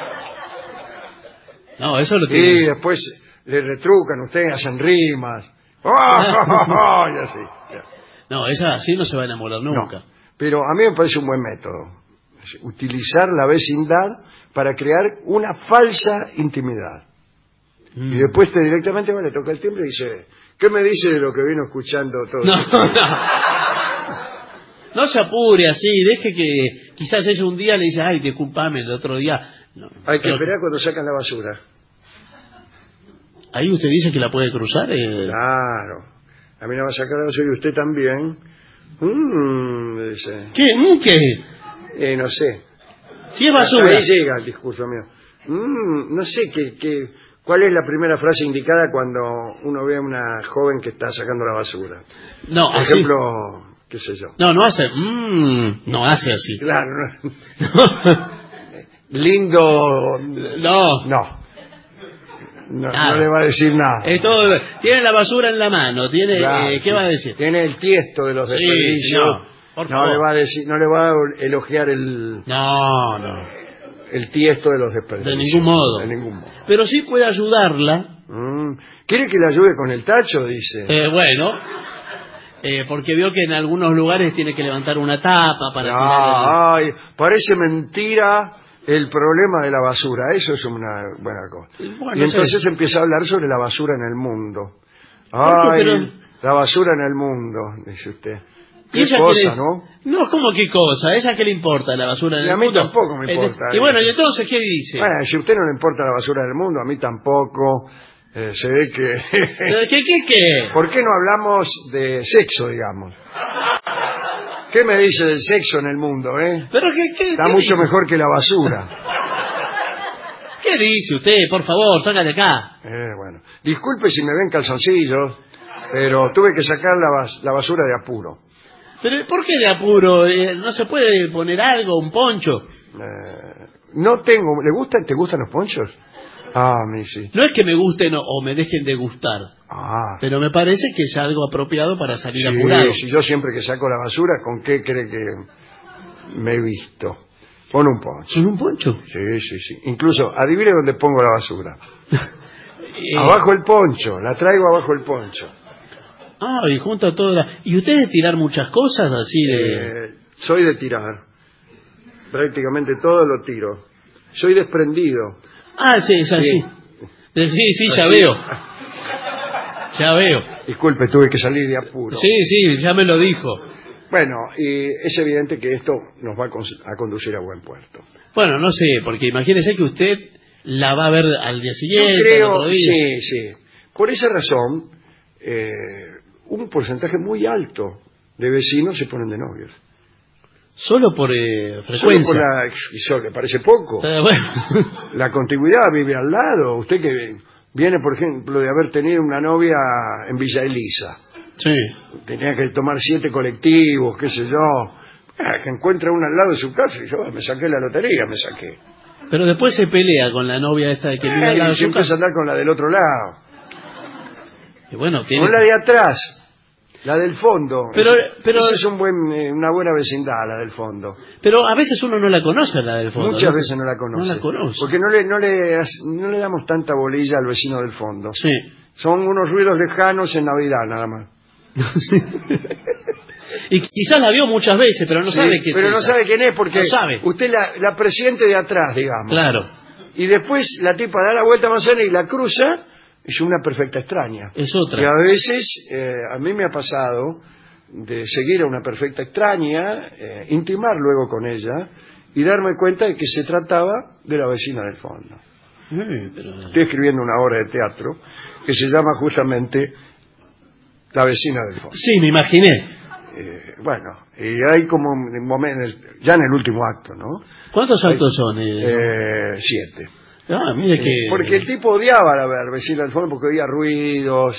No, eso lo tiene. Y después le retrucan, ustedes hacen rimas. Y así. No, esa así no se va a enamorar nunca. No, pero a mí me parece un buen método. Utilizar la vecindad para crear una falsa intimidad. Y después directamente le toca el timbre y dice, ¿qué me dice de lo que vino escuchando todo? No se apure así, deje que quizás ella un día le dice, ay, discúlpame, el otro día... Hay que esperar cuando sacan la basura. Ahí usted dice que la puede cruzar. Claro. A mí la va a sacar la basura y usted también. Dice. ¿Qué? No sé. Si es basura. Hasta ahí llega el discurso mío. No sé cuál es la primera frase indicada cuando uno ve a una joven que está sacando la basura. No, por ejemplo, qué sé yo. No hace. No hace así. Claro. Lindo. No le va a decir nada. Tiene la basura en la mano, claro, ¿qué va a decir? Tiene el tiesto de los desperdicios. No le va a decir, no le va a elogiar el tiesto de los desperdicios. De ningún modo. Pero sí puede ayudarla. ¿Quiere que le ayude con el tacho? Dice. Bueno. porque vio que en algunos lugares tiene que levantar una tapa para tirar Ay, parece mentira el problema de la basura. Eso es una buena cosa. Bueno, y entonces empieza a hablar sobre la basura en el mundo. Ay, pero... la basura en el mundo, dice usted. ¿Y Qué ella cosa, qué ¿no? No, ¿cómo qué cosa? ¿A ella qué le importa la basura en Y el a mí mundo? tampoco me importa. Y bueno, ¿y entonces qué dice? Bueno, si a usted no le importa la basura del mundo, a mí tampoco. Se ve que... ¿Qué? ¿Por qué no hablamos de sexo, digamos? ¿Qué me dice del sexo en el mundo, ¿Pero Está qué mucho dice? mejor que la basura. ¿Qué dice usted? Por favor, salga de acá. Bueno, disculpe si me ven calzoncillos, pero tuve que sacar la basura de apuro. ¿Pero por qué de apuro? ¿No se puede poner algo, un poncho? No tengo... ¿Te gustan los ponchos? Ah, a mí sí. No es que me gusten o me dejen de gustar, pero me parece que es algo apropiado para salir apurado. Sí, yo siempre que saco la basura, ¿con qué cree que me he visto? Con un poncho. ¿Con un poncho? Sí. Incluso, adivine dónde pongo la basura. Abajo el poncho, la traigo abajo el poncho. Y junto a todas. ¿Y usted de tirar muchas cosas así de...? Soy de tirar. Prácticamente todo lo tiro. Soy desprendido. Sí, es así. Sí, ya veo. Ya veo. Disculpe, tuve que salir de apuro. Sí, ya me lo dijo. Bueno, y es evidente que esto nos va a conducir a buen puerto. Bueno, no sé, porque imagínese que usted la va a ver al día siguiente. Yo creo, al otro día. sí. Por esa razón, un porcentaje muy alto de vecinos se ponen de novios. Solo por frecuencia. Solo le parece poco. Bueno. La contigüidad, vive al lado. Usted que viene, por ejemplo, de haber tenido una novia en Villa Elisa. Sí. Tenía que tomar 7 colectivos, qué sé yo. Que encuentra una al lado de su casa y yo me saqué la lotería, me saqué. Pero después se pelea con la novia esta de que vive al lado de su casa. Empieza a andar con la del otro lado. Y bueno, con la de atrás. La del fondo. Pero esa es una buena vecindad, la del fondo. Pero a veces uno no la conoce, la del fondo. Muchas veces no la conoce. No la conoce. Porque no le damos tanta bolilla al vecino del fondo. Sí. Son unos ruidos lejanos en Navidad, nada más. Y quizás la vio muchas veces, pero no sabe quién es. Pero no sabe quién es porque no sabe. Usted la presiente de atrás, digamos. Claro. Y después la tipa da la vuelta a manzana y la cruza. Es una perfecta extraña. Es otra. Y a veces, a mí me ha pasado de seguir a una perfecta extraña, intimar luego con ella y darme cuenta de que se trataba de la vecina del fondo. Estoy escribiendo una obra de teatro que se llama justamente La vecina del fondo. Sí, me imaginé. Bueno, y hay como un momento, ya en el último acto, ¿no? ¿Cuántos actos son? 7. Mire que... Porque el tipo odiaba la vecina del fondo porque oía ruidos,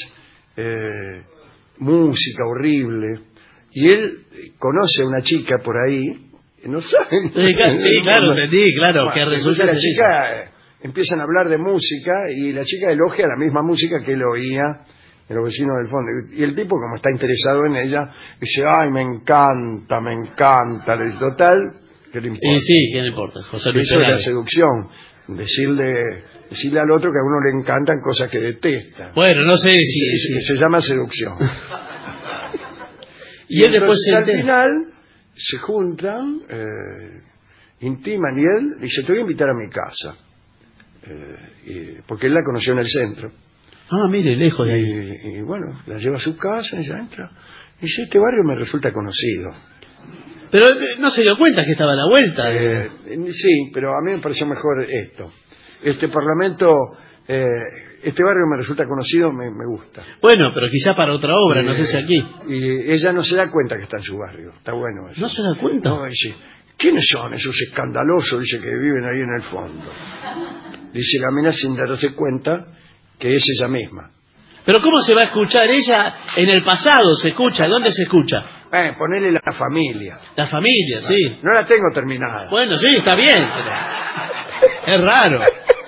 música horrible, y él conoce a una chica por ahí, no sabe. Sí, claro, entendí, claro, bueno, que resulta la chica empiezan a hablar de música y la chica elogia la misma música que él oía en los vecinos del fondo. Y el tipo, como está interesado en ella, dice, ay, me encanta, le dice, total, ¿qué le importa? Y sí, ¿qué le importa? José Luis Eso es la Perales. seducción. Decirle al otro que a uno le encantan cosas que detesta. Bueno, no sé si... Se llama seducción. y él después al final se juntan, intiman, y él dice, te voy a invitar a mi casa. Porque él la conoció en el centro. Mire, lejos de ahí. Y bueno, la lleva a su casa, ella entra. Y dice, este barrio me resulta conocido. Pero no se dio cuenta que estaba a la vuelta. Sí, pero a mí me pareció mejor esto. Este Parlamento, este barrio me resulta conocido, me gusta. Bueno, pero quizá para otra obra, no sé si aquí. Y ella no se da cuenta que está en su barrio. Está bueno eso. ¿No se da cuenta? No, dice, ¿quiénes son esos escandalosos? Dice, que viven ahí en el fondo. Dice la mina sin darse cuenta que es ella misma. Pero ¿cómo se va a escuchar ella en el pasado? ¿Se escucha? ¿Dónde se escucha? Ponele la familia. La familia, sí. No la tengo terminada. Bueno, sí, está bien. Pero es raro.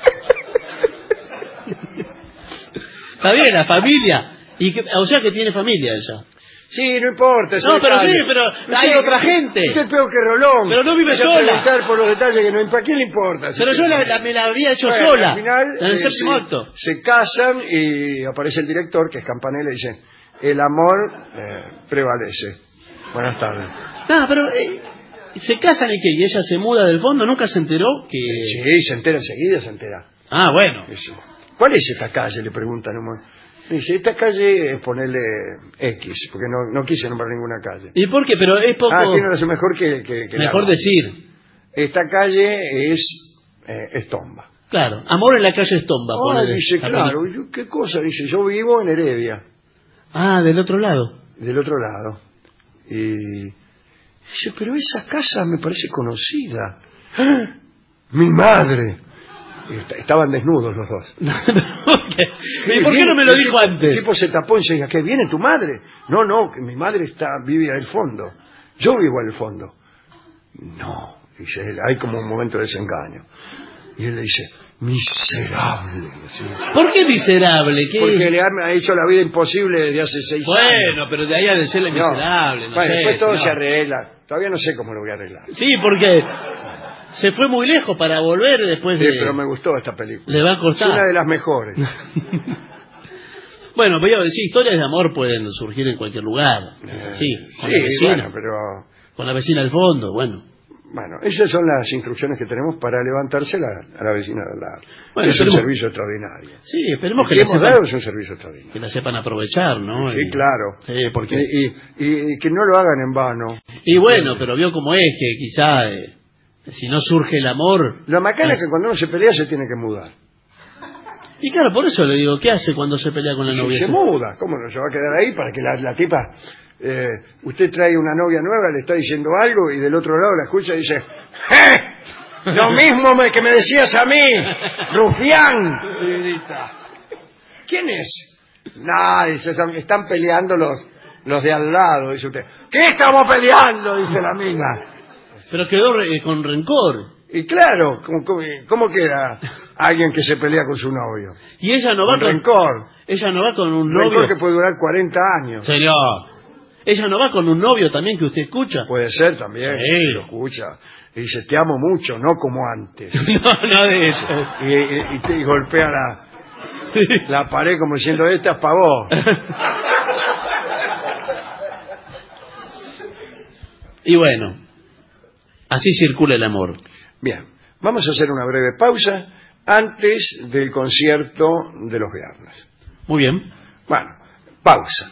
Está bien, la familia. O sea que tiene familia ella. Sí, no importa. No, pero sí, pero hay otra gente. Usted es peor que Rolón. Pero no vive sola. Preguntar por los detalles que no, ¿para quién le importa? Pero yo me la había hecho sola. Al final, en el séptimo acto. Se casan y aparece el director, que es Campanella, y dice, el amor prevalece. Buenas tardes. No, pero se casan y ¿qué? ¿Y ella se muda del fondo? ¿Nunca se enteró que...? Sí, se entera enseguida, se entera. Ah, bueno. ¿Cuál es esta calle? Le preguntan. Dice, esta calle es ponerle X, porque no quise nombrar ninguna calle. ¿Y por qué? Pero es poco... tiene razón, mejor que mejor decir. Esta calle es Tomba. Claro, amor en la calle es Tomba. Dice, claro, ¿qué cosa? Dice, yo vivo en Heredia. Ah, del otro lado. Del otro lado. Y dice, pero esa casa me parece conocida. ¡Ah! ¡Mi madre! Estaban desnudos los dos. ¿Y por qué no me lo dijo antes? El tipo se tapó y dice, ¿qué viene tu madre? No, que mi madre vive al fondo. Yo vivo al fondo. No, dice él, hay como un momento de desengaño. Y él le dice, miserable. ¿Sí? ¿Por qué miserable? Porque le ha hecho la vida imposible desde hace 6 años. Bueno, pero de ahí a decirle miserable, no sé. Después todo se arregla. Todavía no sé cómo lo voy a arreglar. Sí, porque se fue muy lejos para volver después de... Sí, pero me gustó esta película. Le va a costar. Es una de las mejores. Bueno, voy a decir, historias de amor pueden surgir en cualquier lugar. Sí, bueno, pero... Con la vecina al fondo, bueno. Bueno, esas son las instrucciones que tenemos para levantarse a la vecina de al lado. Bueno, es un servicio extraordinario. Sí, esperemos que es un servicio extraordinario. Que la sepan aprovechar, ¿no? Sí, claro. Sí, porque... y que no lo hagan en vano. Y bueno, pero vio cómo es, que quizá si no surge el amor... Lo macana es que cuando uno se pelea se tiene que mudar. Y claro, por eso le digo, ¿qué hace cuando se pelea con la novia? Se muda, ¿cómo no se va a quedar ahí para que la tipa... usted trae una novia nueva, le está diciendo algo y del otro lado la escucha y dice lo mismo que me decías a mí, rufián. ¿Quién es? No, dice, están peleando los de al lado, dice usted. ¿Qué estamos peleando? Dice la mina. Pero quedó con rencor. Y claro, ¿cómo queda alguien que se pelea con su novio? Y ella no va con rencor. Ella no va con un novio. Rencor que puede durar 40 años. Señor. ¿Ella no va con un novio también que usted escucha? Puede ser también, lo escucha. Y dice, te amo mucho, no como antes. No de eso. Y golpea la pared como diciendo, esta es para vos. Y bueno, así circula el amor. Bien, vamos a hacer una breve pausa antes del concierto de los viernes. Muy bien. Bueno, pausa.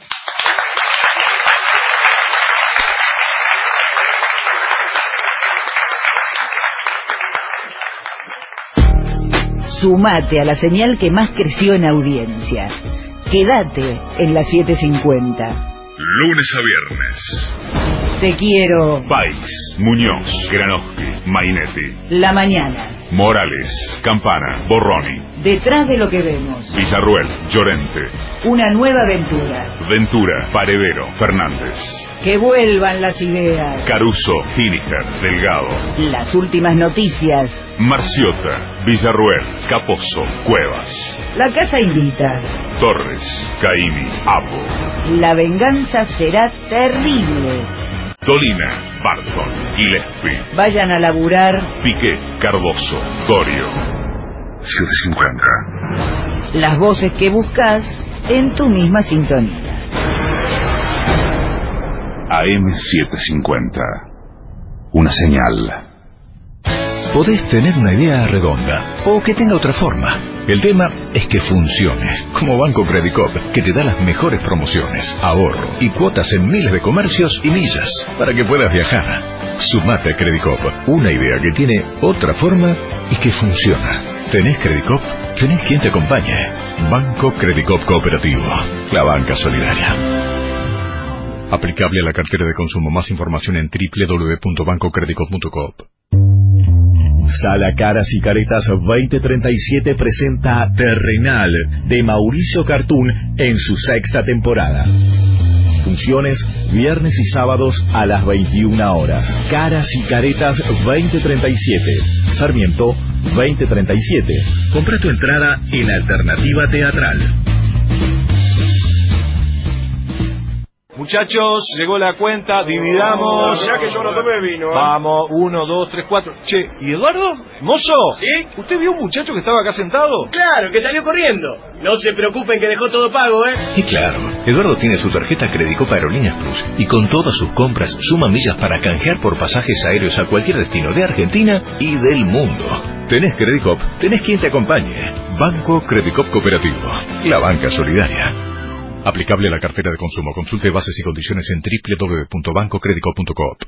Sumate a la señal que más creció en audiencia. Quédate en la 750. Lunes a viernes. Te quiero. País, Muñoz, Granoski, Mainetti. La mañana. Morales, Campana, Borroni. Detrás de lo que vemos. Villarruel, Llorente. Una nueva aventura. Ventura, Paredero, Fernández. Que vuelvan las ideas. Caruso, Hiniger, Delgado. Las últimas noticias. Marciota, Villarruel, Caposo, Cuevas. La casa invita. Torres, Caimi, Apo. La venganza será terrible. Dolina, Barton, Gillespie. Vayan a laburar. Piqué, Cardoso, Dorio. 750. Las voces que buscas en tu misma sintonía. AM750. Una señal. Podés tener una idea redonda o que tenga otra forma. El tema es que funcione, como Banco Credicop, que te da las mejores promociones, ahorro y cuotas en miles de comercios y millas para que puedas viajar. Sumate a Credicop, una idea que tiene otra forma y que funciona. ¿Tenés Credicop? ¿Tenés quien te acompañe? Banco Credicop Cooperativo, la banca solidaria. Aplicable a la cartera de consumo. Más información en www.bancocredicop.com. Sala Caras y Caretas 2037 presenta Terrenal de Mauricio Cartún en su 6ª temporada. Funciones viernes y sábados a las 21 horas. Caras y Caretas 2037. Sarmiento 2037. Compra tu entrada en Alternativa Teatral. Muchachos, llegó la cuenta, dividamos. Mirá que yo no tomé vino. Vamos, 1, 2, 3, 4. Che, ¿y Eduardo? ¿Mozo? ¿Sí? ¿Usted vio un muchacho que estaba acá sentado? Claro, que salió corriendo. No se preocupen que dejó todo pago, ¿eh? Y claro, Eduardo tiene su tarjeta Credicop Aerolíneas Plus y con todas sus compras suma millas para canjear por pasajes aéreos a cualquier destino de Argentina y del mundo. Tenés Credicop, tenés quien te acompañe. Banco Credicop Cooperativo, la banca solidaria. Aplicable a la cartera de consumo. Consulte bases y condiciones en www.bancocredicop.coop.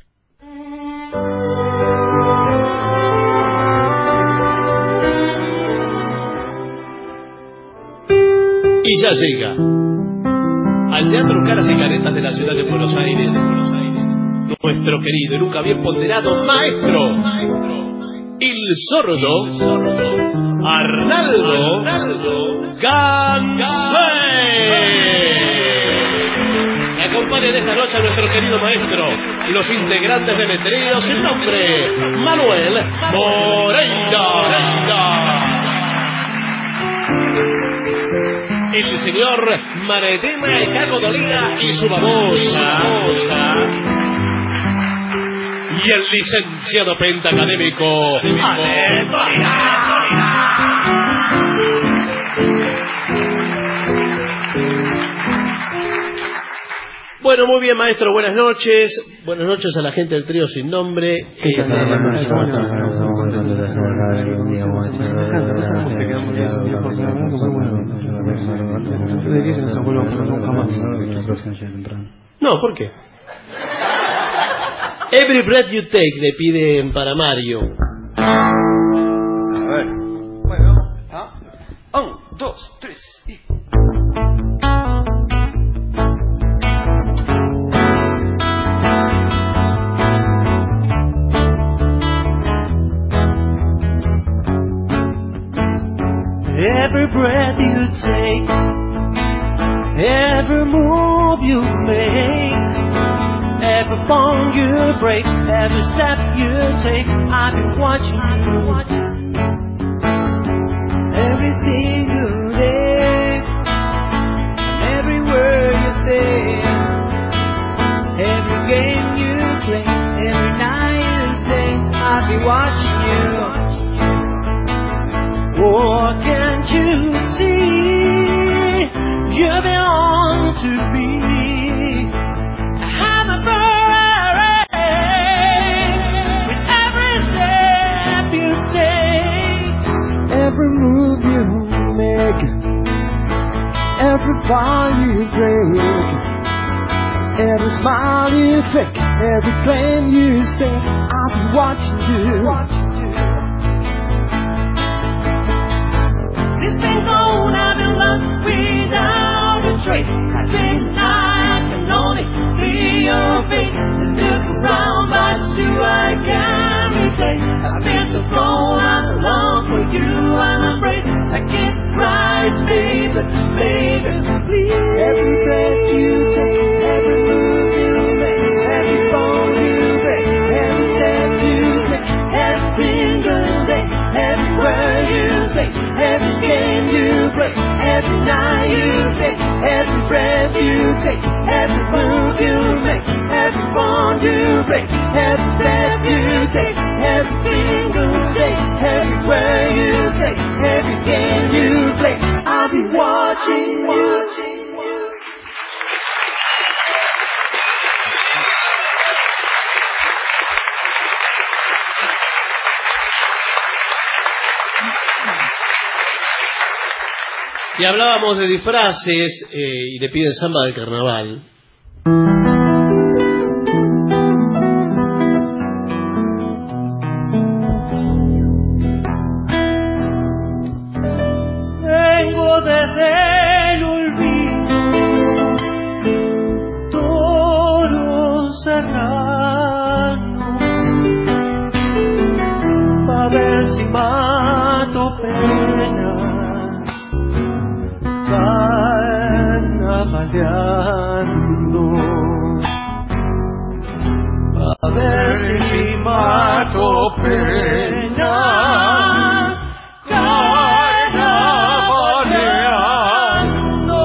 Y ya llega al Teatro Caras y Caretas de la ciudad de Buenos Aires, nuestro querido y nunca bien ponderado maestro, el sordo Arnaldo Gansé. Me acompañan esta noche a nuestro querido maestro, los integrantes de Letreros sin nombre, Manuel Moreira, el señor Maretema Caco Dolina y su babosa, y el licenciado pentacadémico Ale Dolina. Bueno, muy bien, maestro, buenas noches. Buenas noches a la gente del trío sin nombre. No, ¿por qué? Every Breath You Take le piden para Mario. A ver. Bueno, ¿ah? 1, 2, 3 y... Every breath you take, every move you make, every bone you break, every step you take, I've been watching you. Every single day, every word you say, every game you play, every night you say, I've been watching you. Oh, can't you see, you belong to me. I'm a bird with every step you take, every move you make, every bond you break, every smile you fake, every claim you stake. I'll be watching you. I've been lost without a trace. I think I can only see your face and look around, but it's you I can't replace. I've been so thrown out alone for you, I'm afraid I can't cry, baby, baby, please. Every breath you take, every move you make, every bone you break, every step you take, every single day, every word you say, every game you break, every night you stay, every breath you take, every move you make, every bond you break, every step you take, every single day, every word you say, every game you play, I'll be watching you. Y hablábamos de disfraces y le piden samba del carnaval. Vengo desde el olvido, toro serrano, pa' ver si mato penas. Carnavaleando, a ver si mato penas. Carnavaleando,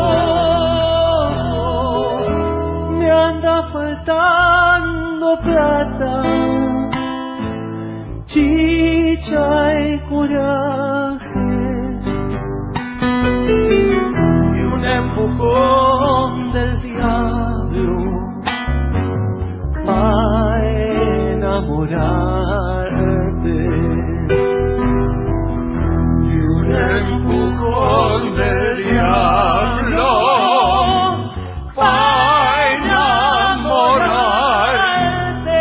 me anda faltando plata, chicha y coraje, y un empujón del diablo a enamorarte. Y un empujón del diablo para enamorarte.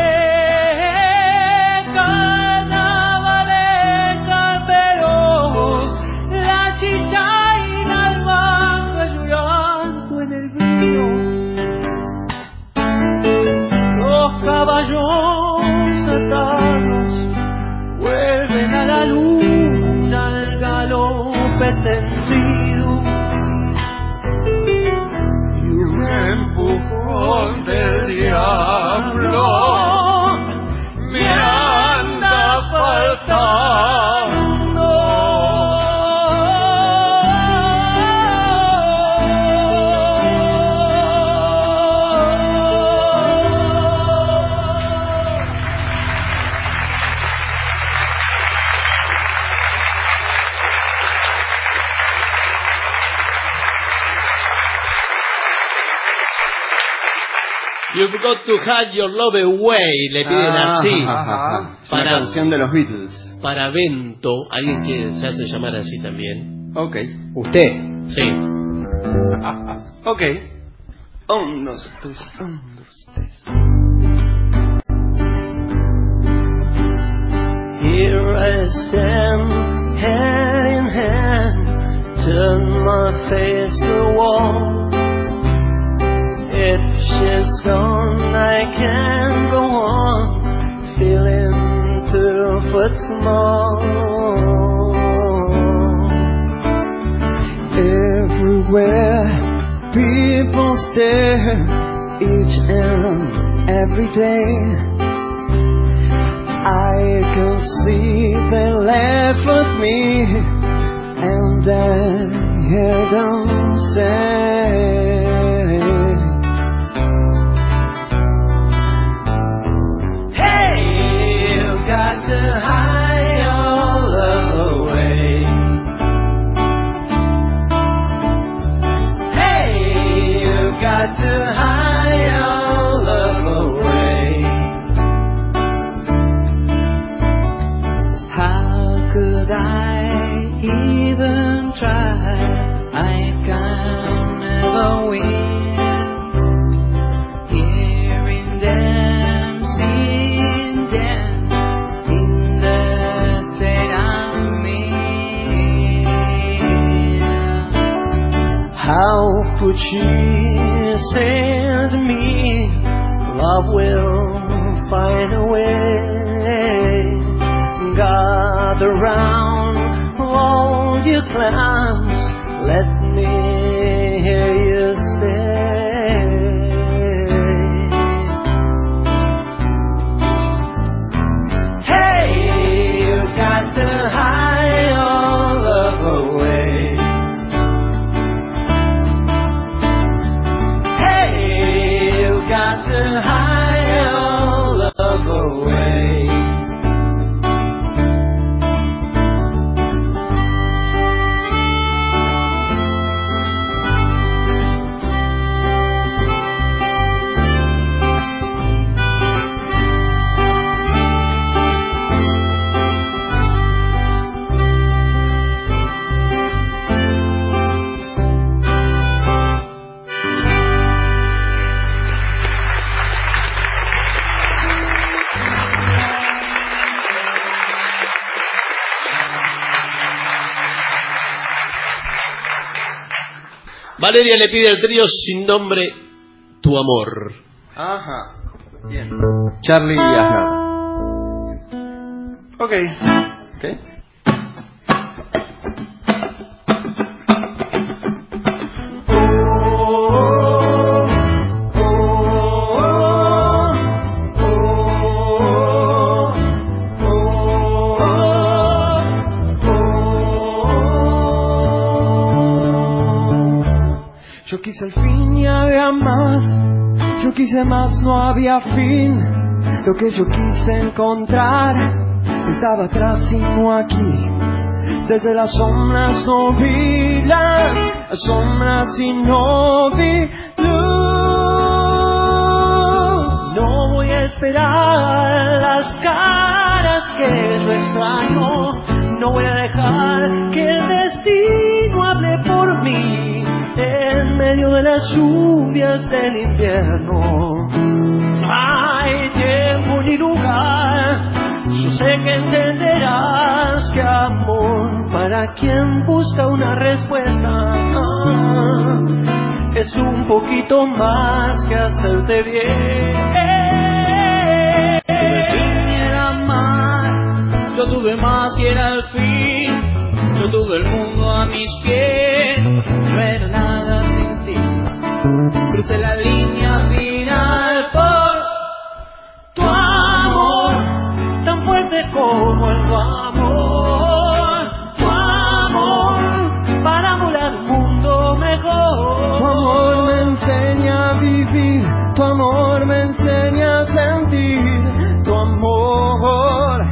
Carnavalesca feroz, la chicha y la albahaca llorando en el río. Los caballos atados vuelven a la luna al galope tendido. Y un empujón del diablo me anda faltando. You've got to have your love away, le piden así. Es una canción de los Beatles. Para Bento, alguien que se hace llamar así también. Ok. ¿Usted? Sí. Ok. 1, 2, 3, 1, 2, 3. Here I stand, hand in hand, turn my face to the wall. If she's gone, I can't go on, feeling 2 foot small. Everywhere people stare, each and every day. I can see they laugh at me, and I hear them say, got to hide your love away. Hey, you've got to hide your love away. How could I even try? I can never win. Hearing them, seeing them, how could she say to me, love will find a way? Gather round, hold your clowns, let me hear you say, hey, you've got to hide your love away. Got to hide your love away. Valeria le pide al trío Sin Nombre Tu Amor. Ajá. Bien. Charlie y Aznar. Ok. Ok. Yo quise al fin y había más, yo quise más, no había fin. Lo que yo quise encontrar estaba atrás y no aquí. Desde las sombras no vi las sombras y no vi esperar las caras que yo extraño. No voy a dejar que el destino hable por mí en medio de las lluvias del invierno. No hay tiempo ni lugar, yo sé que entenderás que amor para quien busca una respuesta es un poquito más que hacerte bien. Yo tuve más y era el fin. Yo tuve el mundo a mis pies. No era nada sin ti. Crucé la línea final por tu amor, tan fuerte como el amor. Tu amor, para volar un mundo mejor. Tu amor me enseña a vivir. Tu amor me enseña a sentir. Tu amor.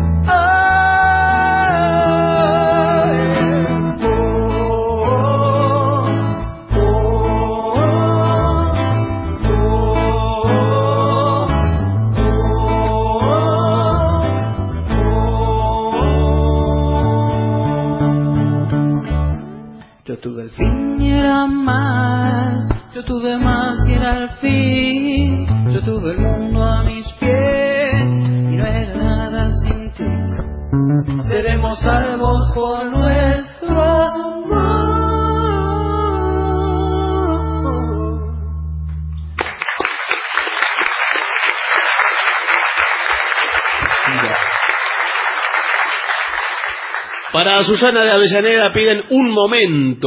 Yo tuve el fin y era más. Yo tuve más y era el fin. Yo tuve el mundo a mis pies y no era nada sin ti. Seremos salvos por nuestro amor. Para Susana de Avellaneda piden Un Momento.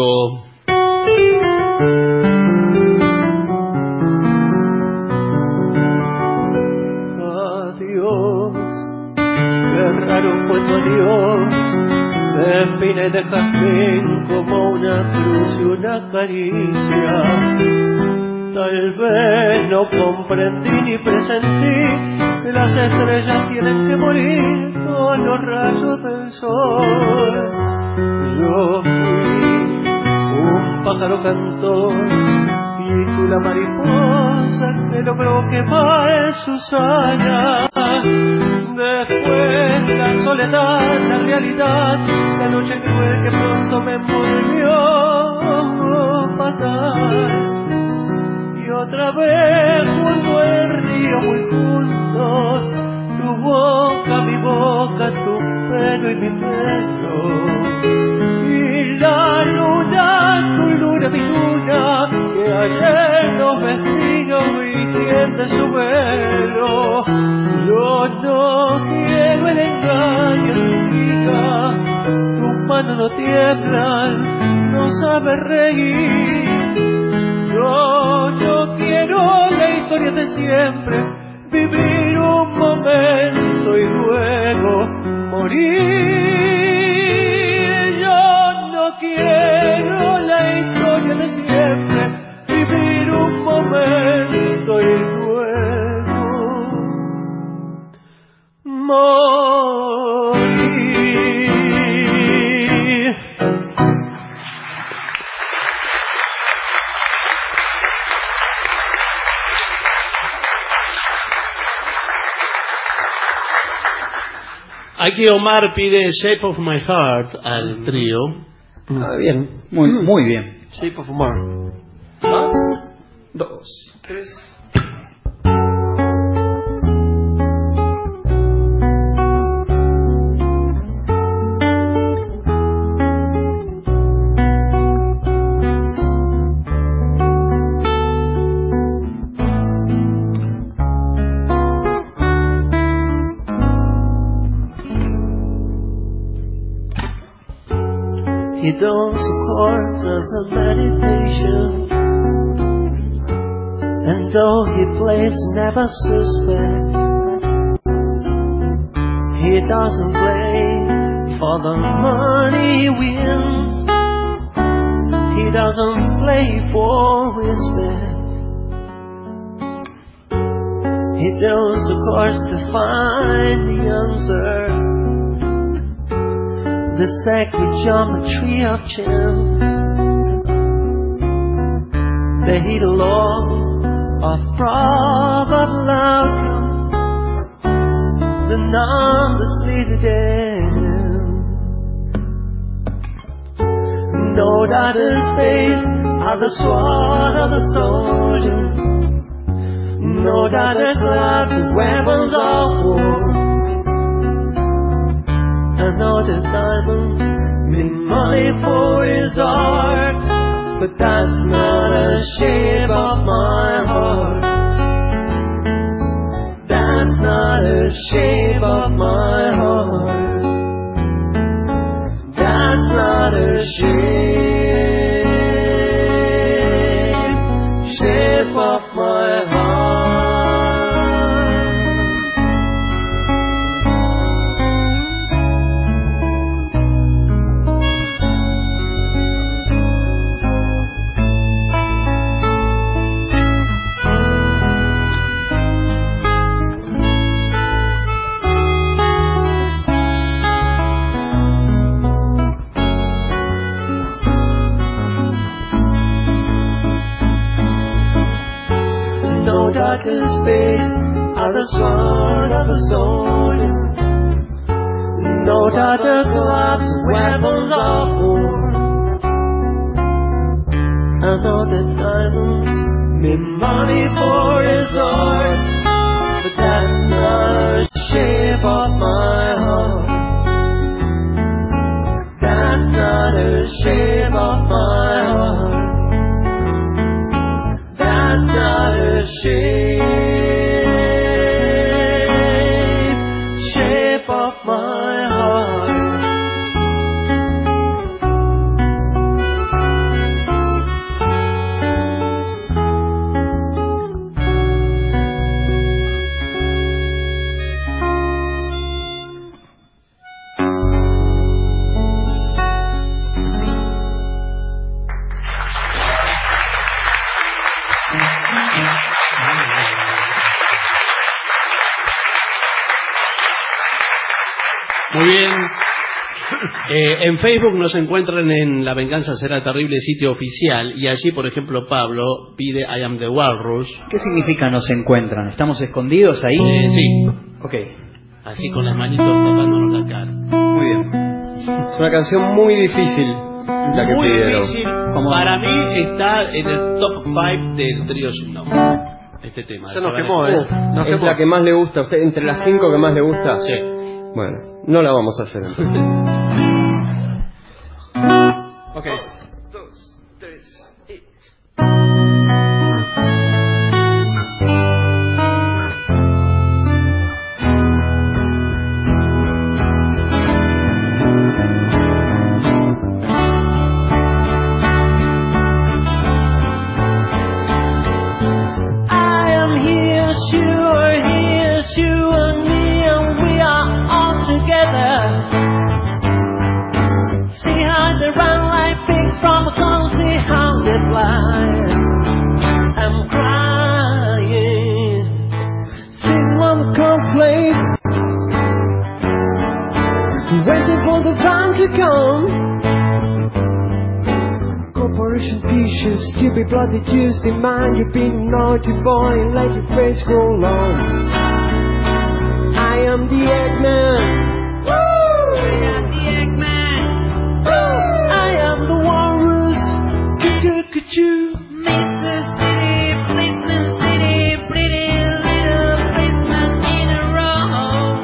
Adiós, qué raro fue tu adiós, de espinas de jazmín como una cruz y una caricia. Tal vez no comprendí ni presentí que las estrellas tienen que morir con los rayos del sol. Yo fui un pájaro cantor y tú la mariposa que logró quemar sus alas. Después la soledad, la realidad, la noche cruel que pronto me envolvió fatal. Y otra vez junto al río muy juntos, tu boca, mi boca, tu pelo y mi pelo. Y la luna, tu luna, mi luna, que ayer nos vestimos y tiende su velo. Yo no quiero el engaño, hija, tus manos no tiemblan, no sabes reír. Yo quiero la historia de siempre, vivir un momento y luego morir. Yo no quiero la historia de siempre, vivir un momento y luego morir. Aquí Omar pide Shape of My Heart al trío. Bien, muy bien. Shape of Omar. 2, 3. He does the chords as a meditation, and though he plays never suspect, he doesn't play for the money he wins, he doesn't play for respect. He does the chords to find the answer, the sacred geometry of chance, the hidden law of probable outcome, the numbers lead the dance. No dotted space of the sword of the soldier. No dotted glass of weapons of war. I know the diamonds mean money for his art, but that's not the shape of my heart. That's not the shape of my heart. That's not the shape of my heart. Darker space of the sword of the soldier. No darker gloves, weapons of war. I know that diamonds mean money for his art, but that's not the shape of my heart. That's not the shape of my heart. That's not a shape of my heart. Muy bien. En Facebook nos encuentran en La Venganza Será Terrible, sitio oficial, y allí, por ejemplo, Pablo pide I Am the Walrus. ¿Qué significa nos encuentran? ¿Estamos escondidos ahí? Sí. Ok. Así con las manitos tocándonos la cara. Muy bien. Es una canción muy difícil la que muy pidieron. Difícil. Para mí está en el top 5 del trío Snow. Este tema. Ya nos quemó, ¿eh? Es la que más le gusta a usted, entre las 5 que más le gusta. Sí. Bueno, no la vamos a hacer entonces. Ok. 2, 3 y... I am here, sure, here's you and me, and we are all together. See how they run like pigs from a clone, see how they fly. I'm crying, sitting on the complaint, waiting for the time to come. Corporation t-shirts, stupid bloody Tuesday man, you've been a naughty boy and let your face grow long. I am the Eggman. Woo! I am the Eggman. Woo! I am the walrus. Cuckoo-cuckoo. Mr. City, policeman city, pretty little policeman in a row.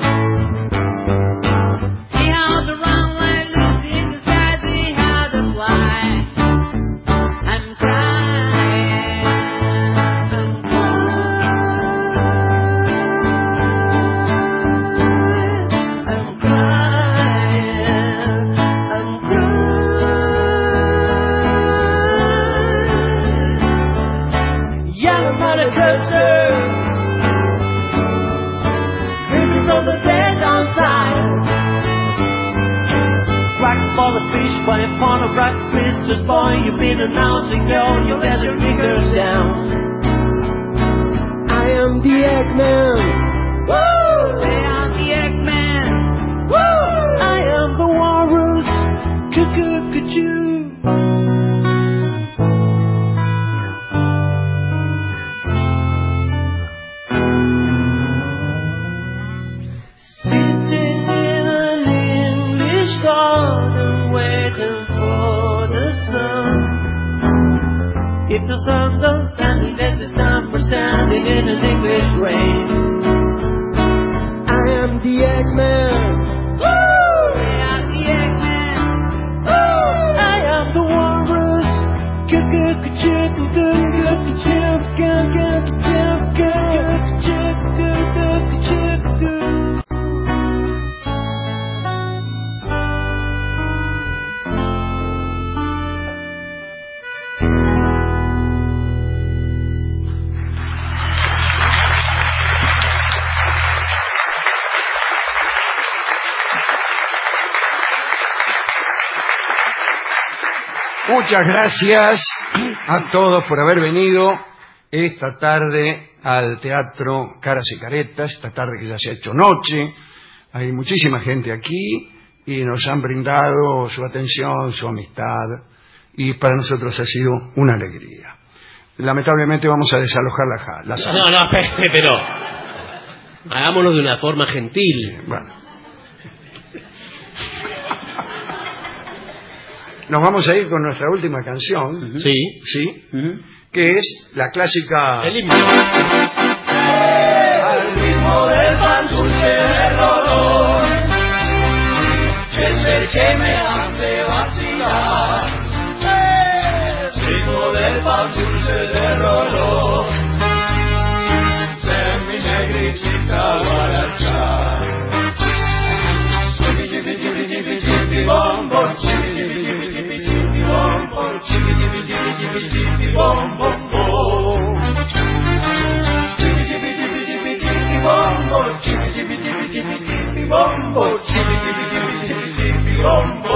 See how to run like Lucy in the sky, see how to fly. I'm crying, I'm Yellow mother cursor, drinking from the dead outside. Crack for the fish, by pornographic blisters, boy, you've been announcing, girl, you let your knickers down. I am the Eggman. Woo! I am the Eggman. Woo! I am the walrus. Cuckoo-cuckoo. family dance is time for standing in an English rain. I am the Eggman. Woo! I am the Eggman. Woo! I am the walrus. Muchas gracias a todos por haber venido esta tarde al Teatro Caras y Caretas, esta tarde que ya se ha hecho noche. Hay muchísima gente aquí y nos han brindado su atención, su amistad, y para nosotros ha sido una alegría. Lamentablemente vamos a desalojar la sala. No, pero hagámoslo de una forma gentil. Bueno. Nos vamos a ir con nuestra última canción. Sí. Sí. Que es la clásica... El himno. Al ritmo del pan dulce de Rolón, es el que me hace vacilar. El ritmo del pan dulce de Rolón, de mi negritita barachá. Chibi chibi chibi chibi bombo, chibi chibi chibi chibi bombo, chibi chibi chibi chibi chibi bombo. Chibi chibi chibi chibi chibi bombo, chibi chibi chibi chibi chibi bombo, chibi chibi chibi chibi chibi bombo.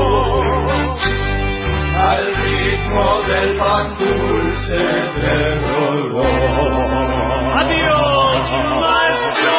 Al ritmo del pan dulce de Rolón. Adiós, maestro.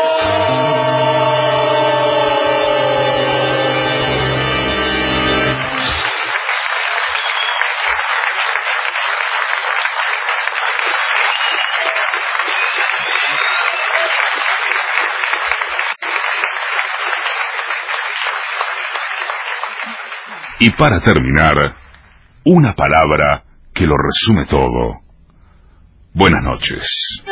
Y para terminar, una palabra que lo resume todo. Buenas noches.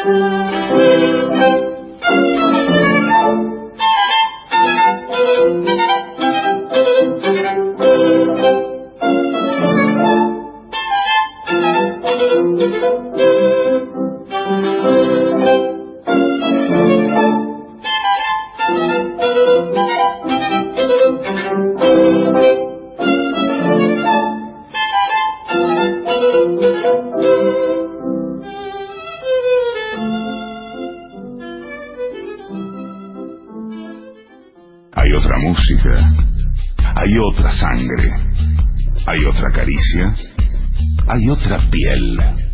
Hay otra música, hay otra sangre, hay otra caricia, hay otra piel,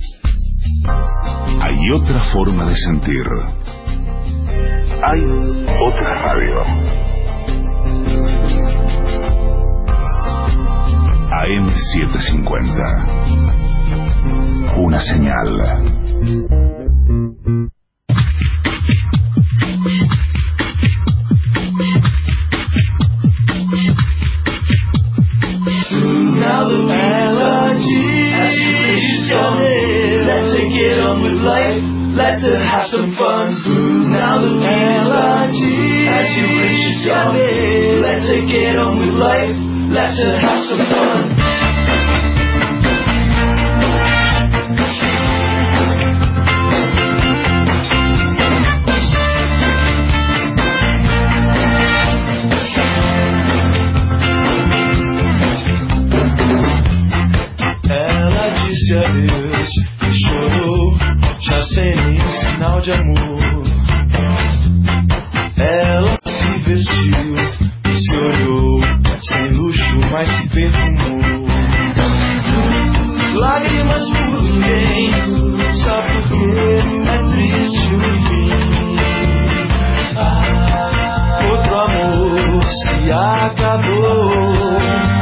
hay otra forma de sentir, hay otra radio. AM750, una señal. Now the melody, as you reach your let's get on with life, let's have some fun. Now the melody, as you reach your let's get on with life, let's have some fun. Ela disse adeus e chorou, já sem nenhum sinal de amor. Ela se vestiu e se olhou, sem luxo, mas se perfumou. Lágrimas por ninguém, só porque é triste o fim. Outro amor se acabou.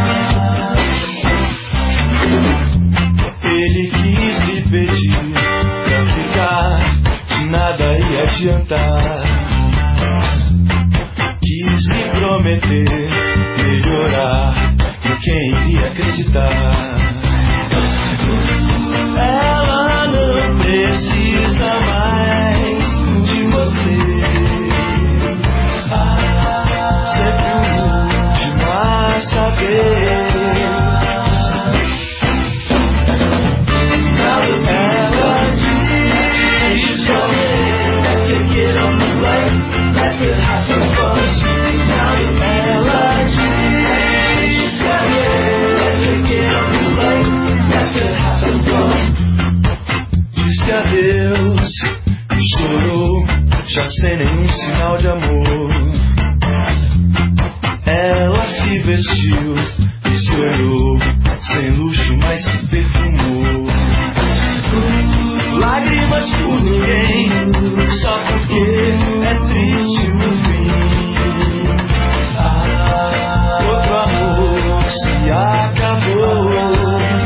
Ele quis me pedir pra ficar, de nada ia adiantar. Quis me prometer melhorar, e quem iria acreditar? Ela não adeus e chorou, já sem nenhum sinal de amor. Ela se vestiu e se olhou, sem luxo, mas se perfumou. Lágrimas por ninguém, só porque é triste o fim. Outro amor se acabou.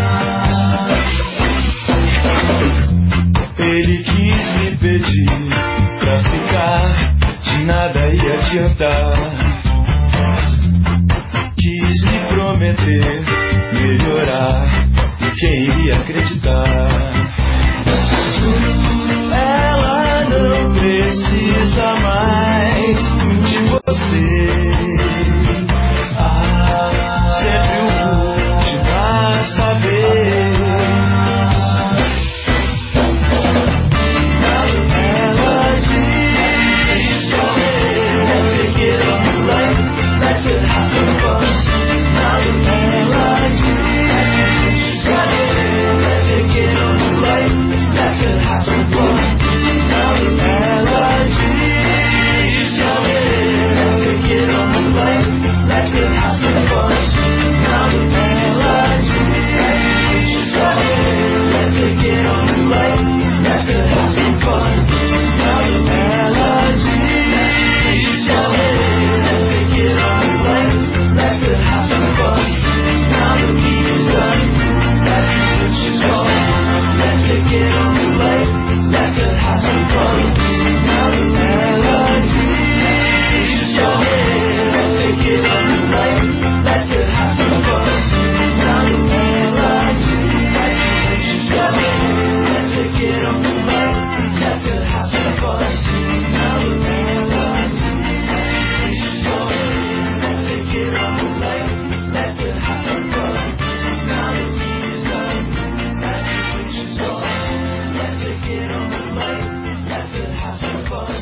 Ele quis me pedir pra ficar, de nada ia adiantar. Quis me prometer melhorar, e quem iria acreditar? Ela não precisa mais de você. Sempre o último a saber. Ela diz: let's take it on the light, let's have some fun. Ela diz: let's take it on the light, let's have some fun. Ela diz: let's take it on the light, let's have some fun. Ela diz: let's take it on the light, let's have some fun. Ela diz: let's take it on the light, let's have some fun. Now the deed is done, that's what she's gone. Let's take it on the light, let's have some fun. Now ela diz: let's take it on the light, let's have some fun. Now ela diz: let's take it on the light, let's have some fun. Now ela diz: let's take it on the light, let's have some fun. Now the deed is done, that's what she's gone. Let's take it on the light, let's have some fun.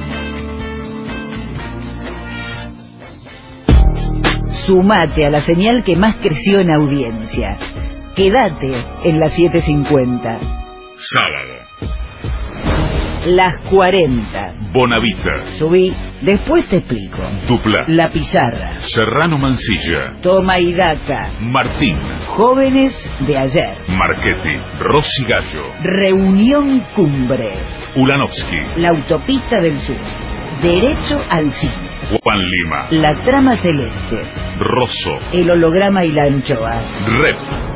Sumate a la señal que más creció en audiencia. Quédate en las 7:50. Sábado. Las 40. Bonavita. Subí, después te explico. Dupla. La Pizarra. Serrano Mansilla. Toma y daca. Martín. Jóvenes de ayer. Marchetti. Rossi Gallo. Reunión Cumbre. Ulanovsky. La Autopista del Sur. Derecho al cine. Juan Lima. La Trama Celeste. Rosso. El Holograma y la Anchoa. Rep.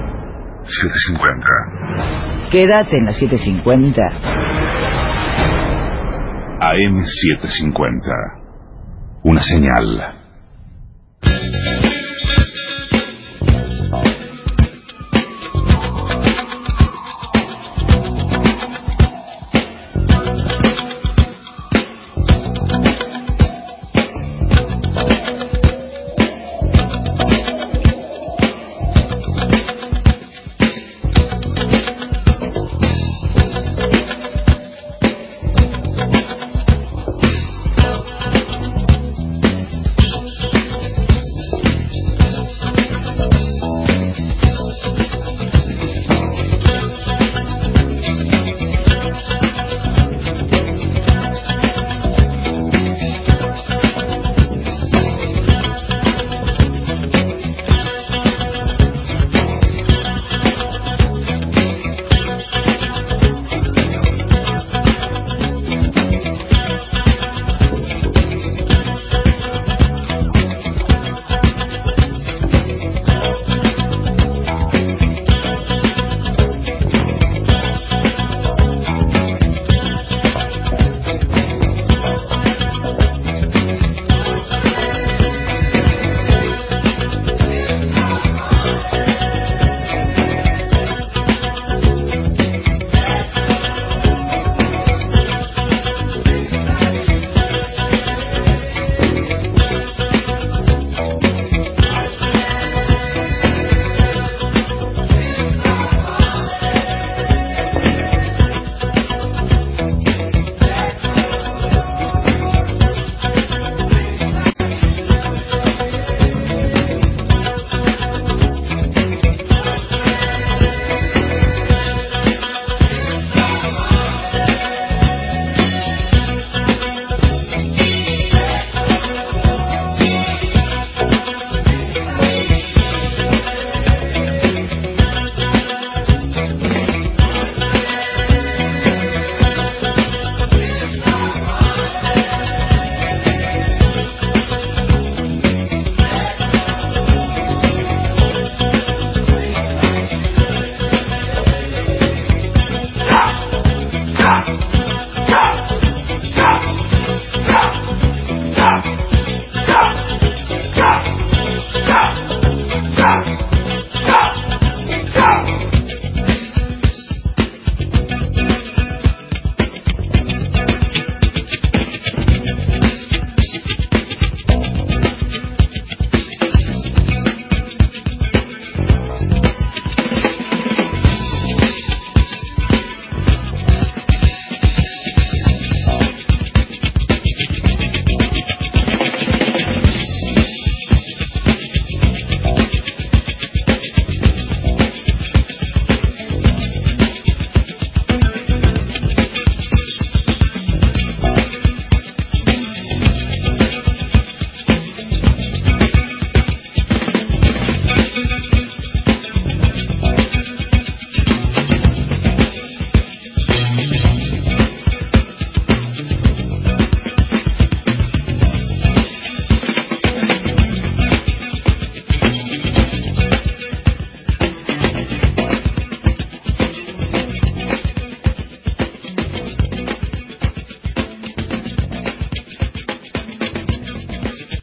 750. Quédate en las 7:50. AM 750. Una señal.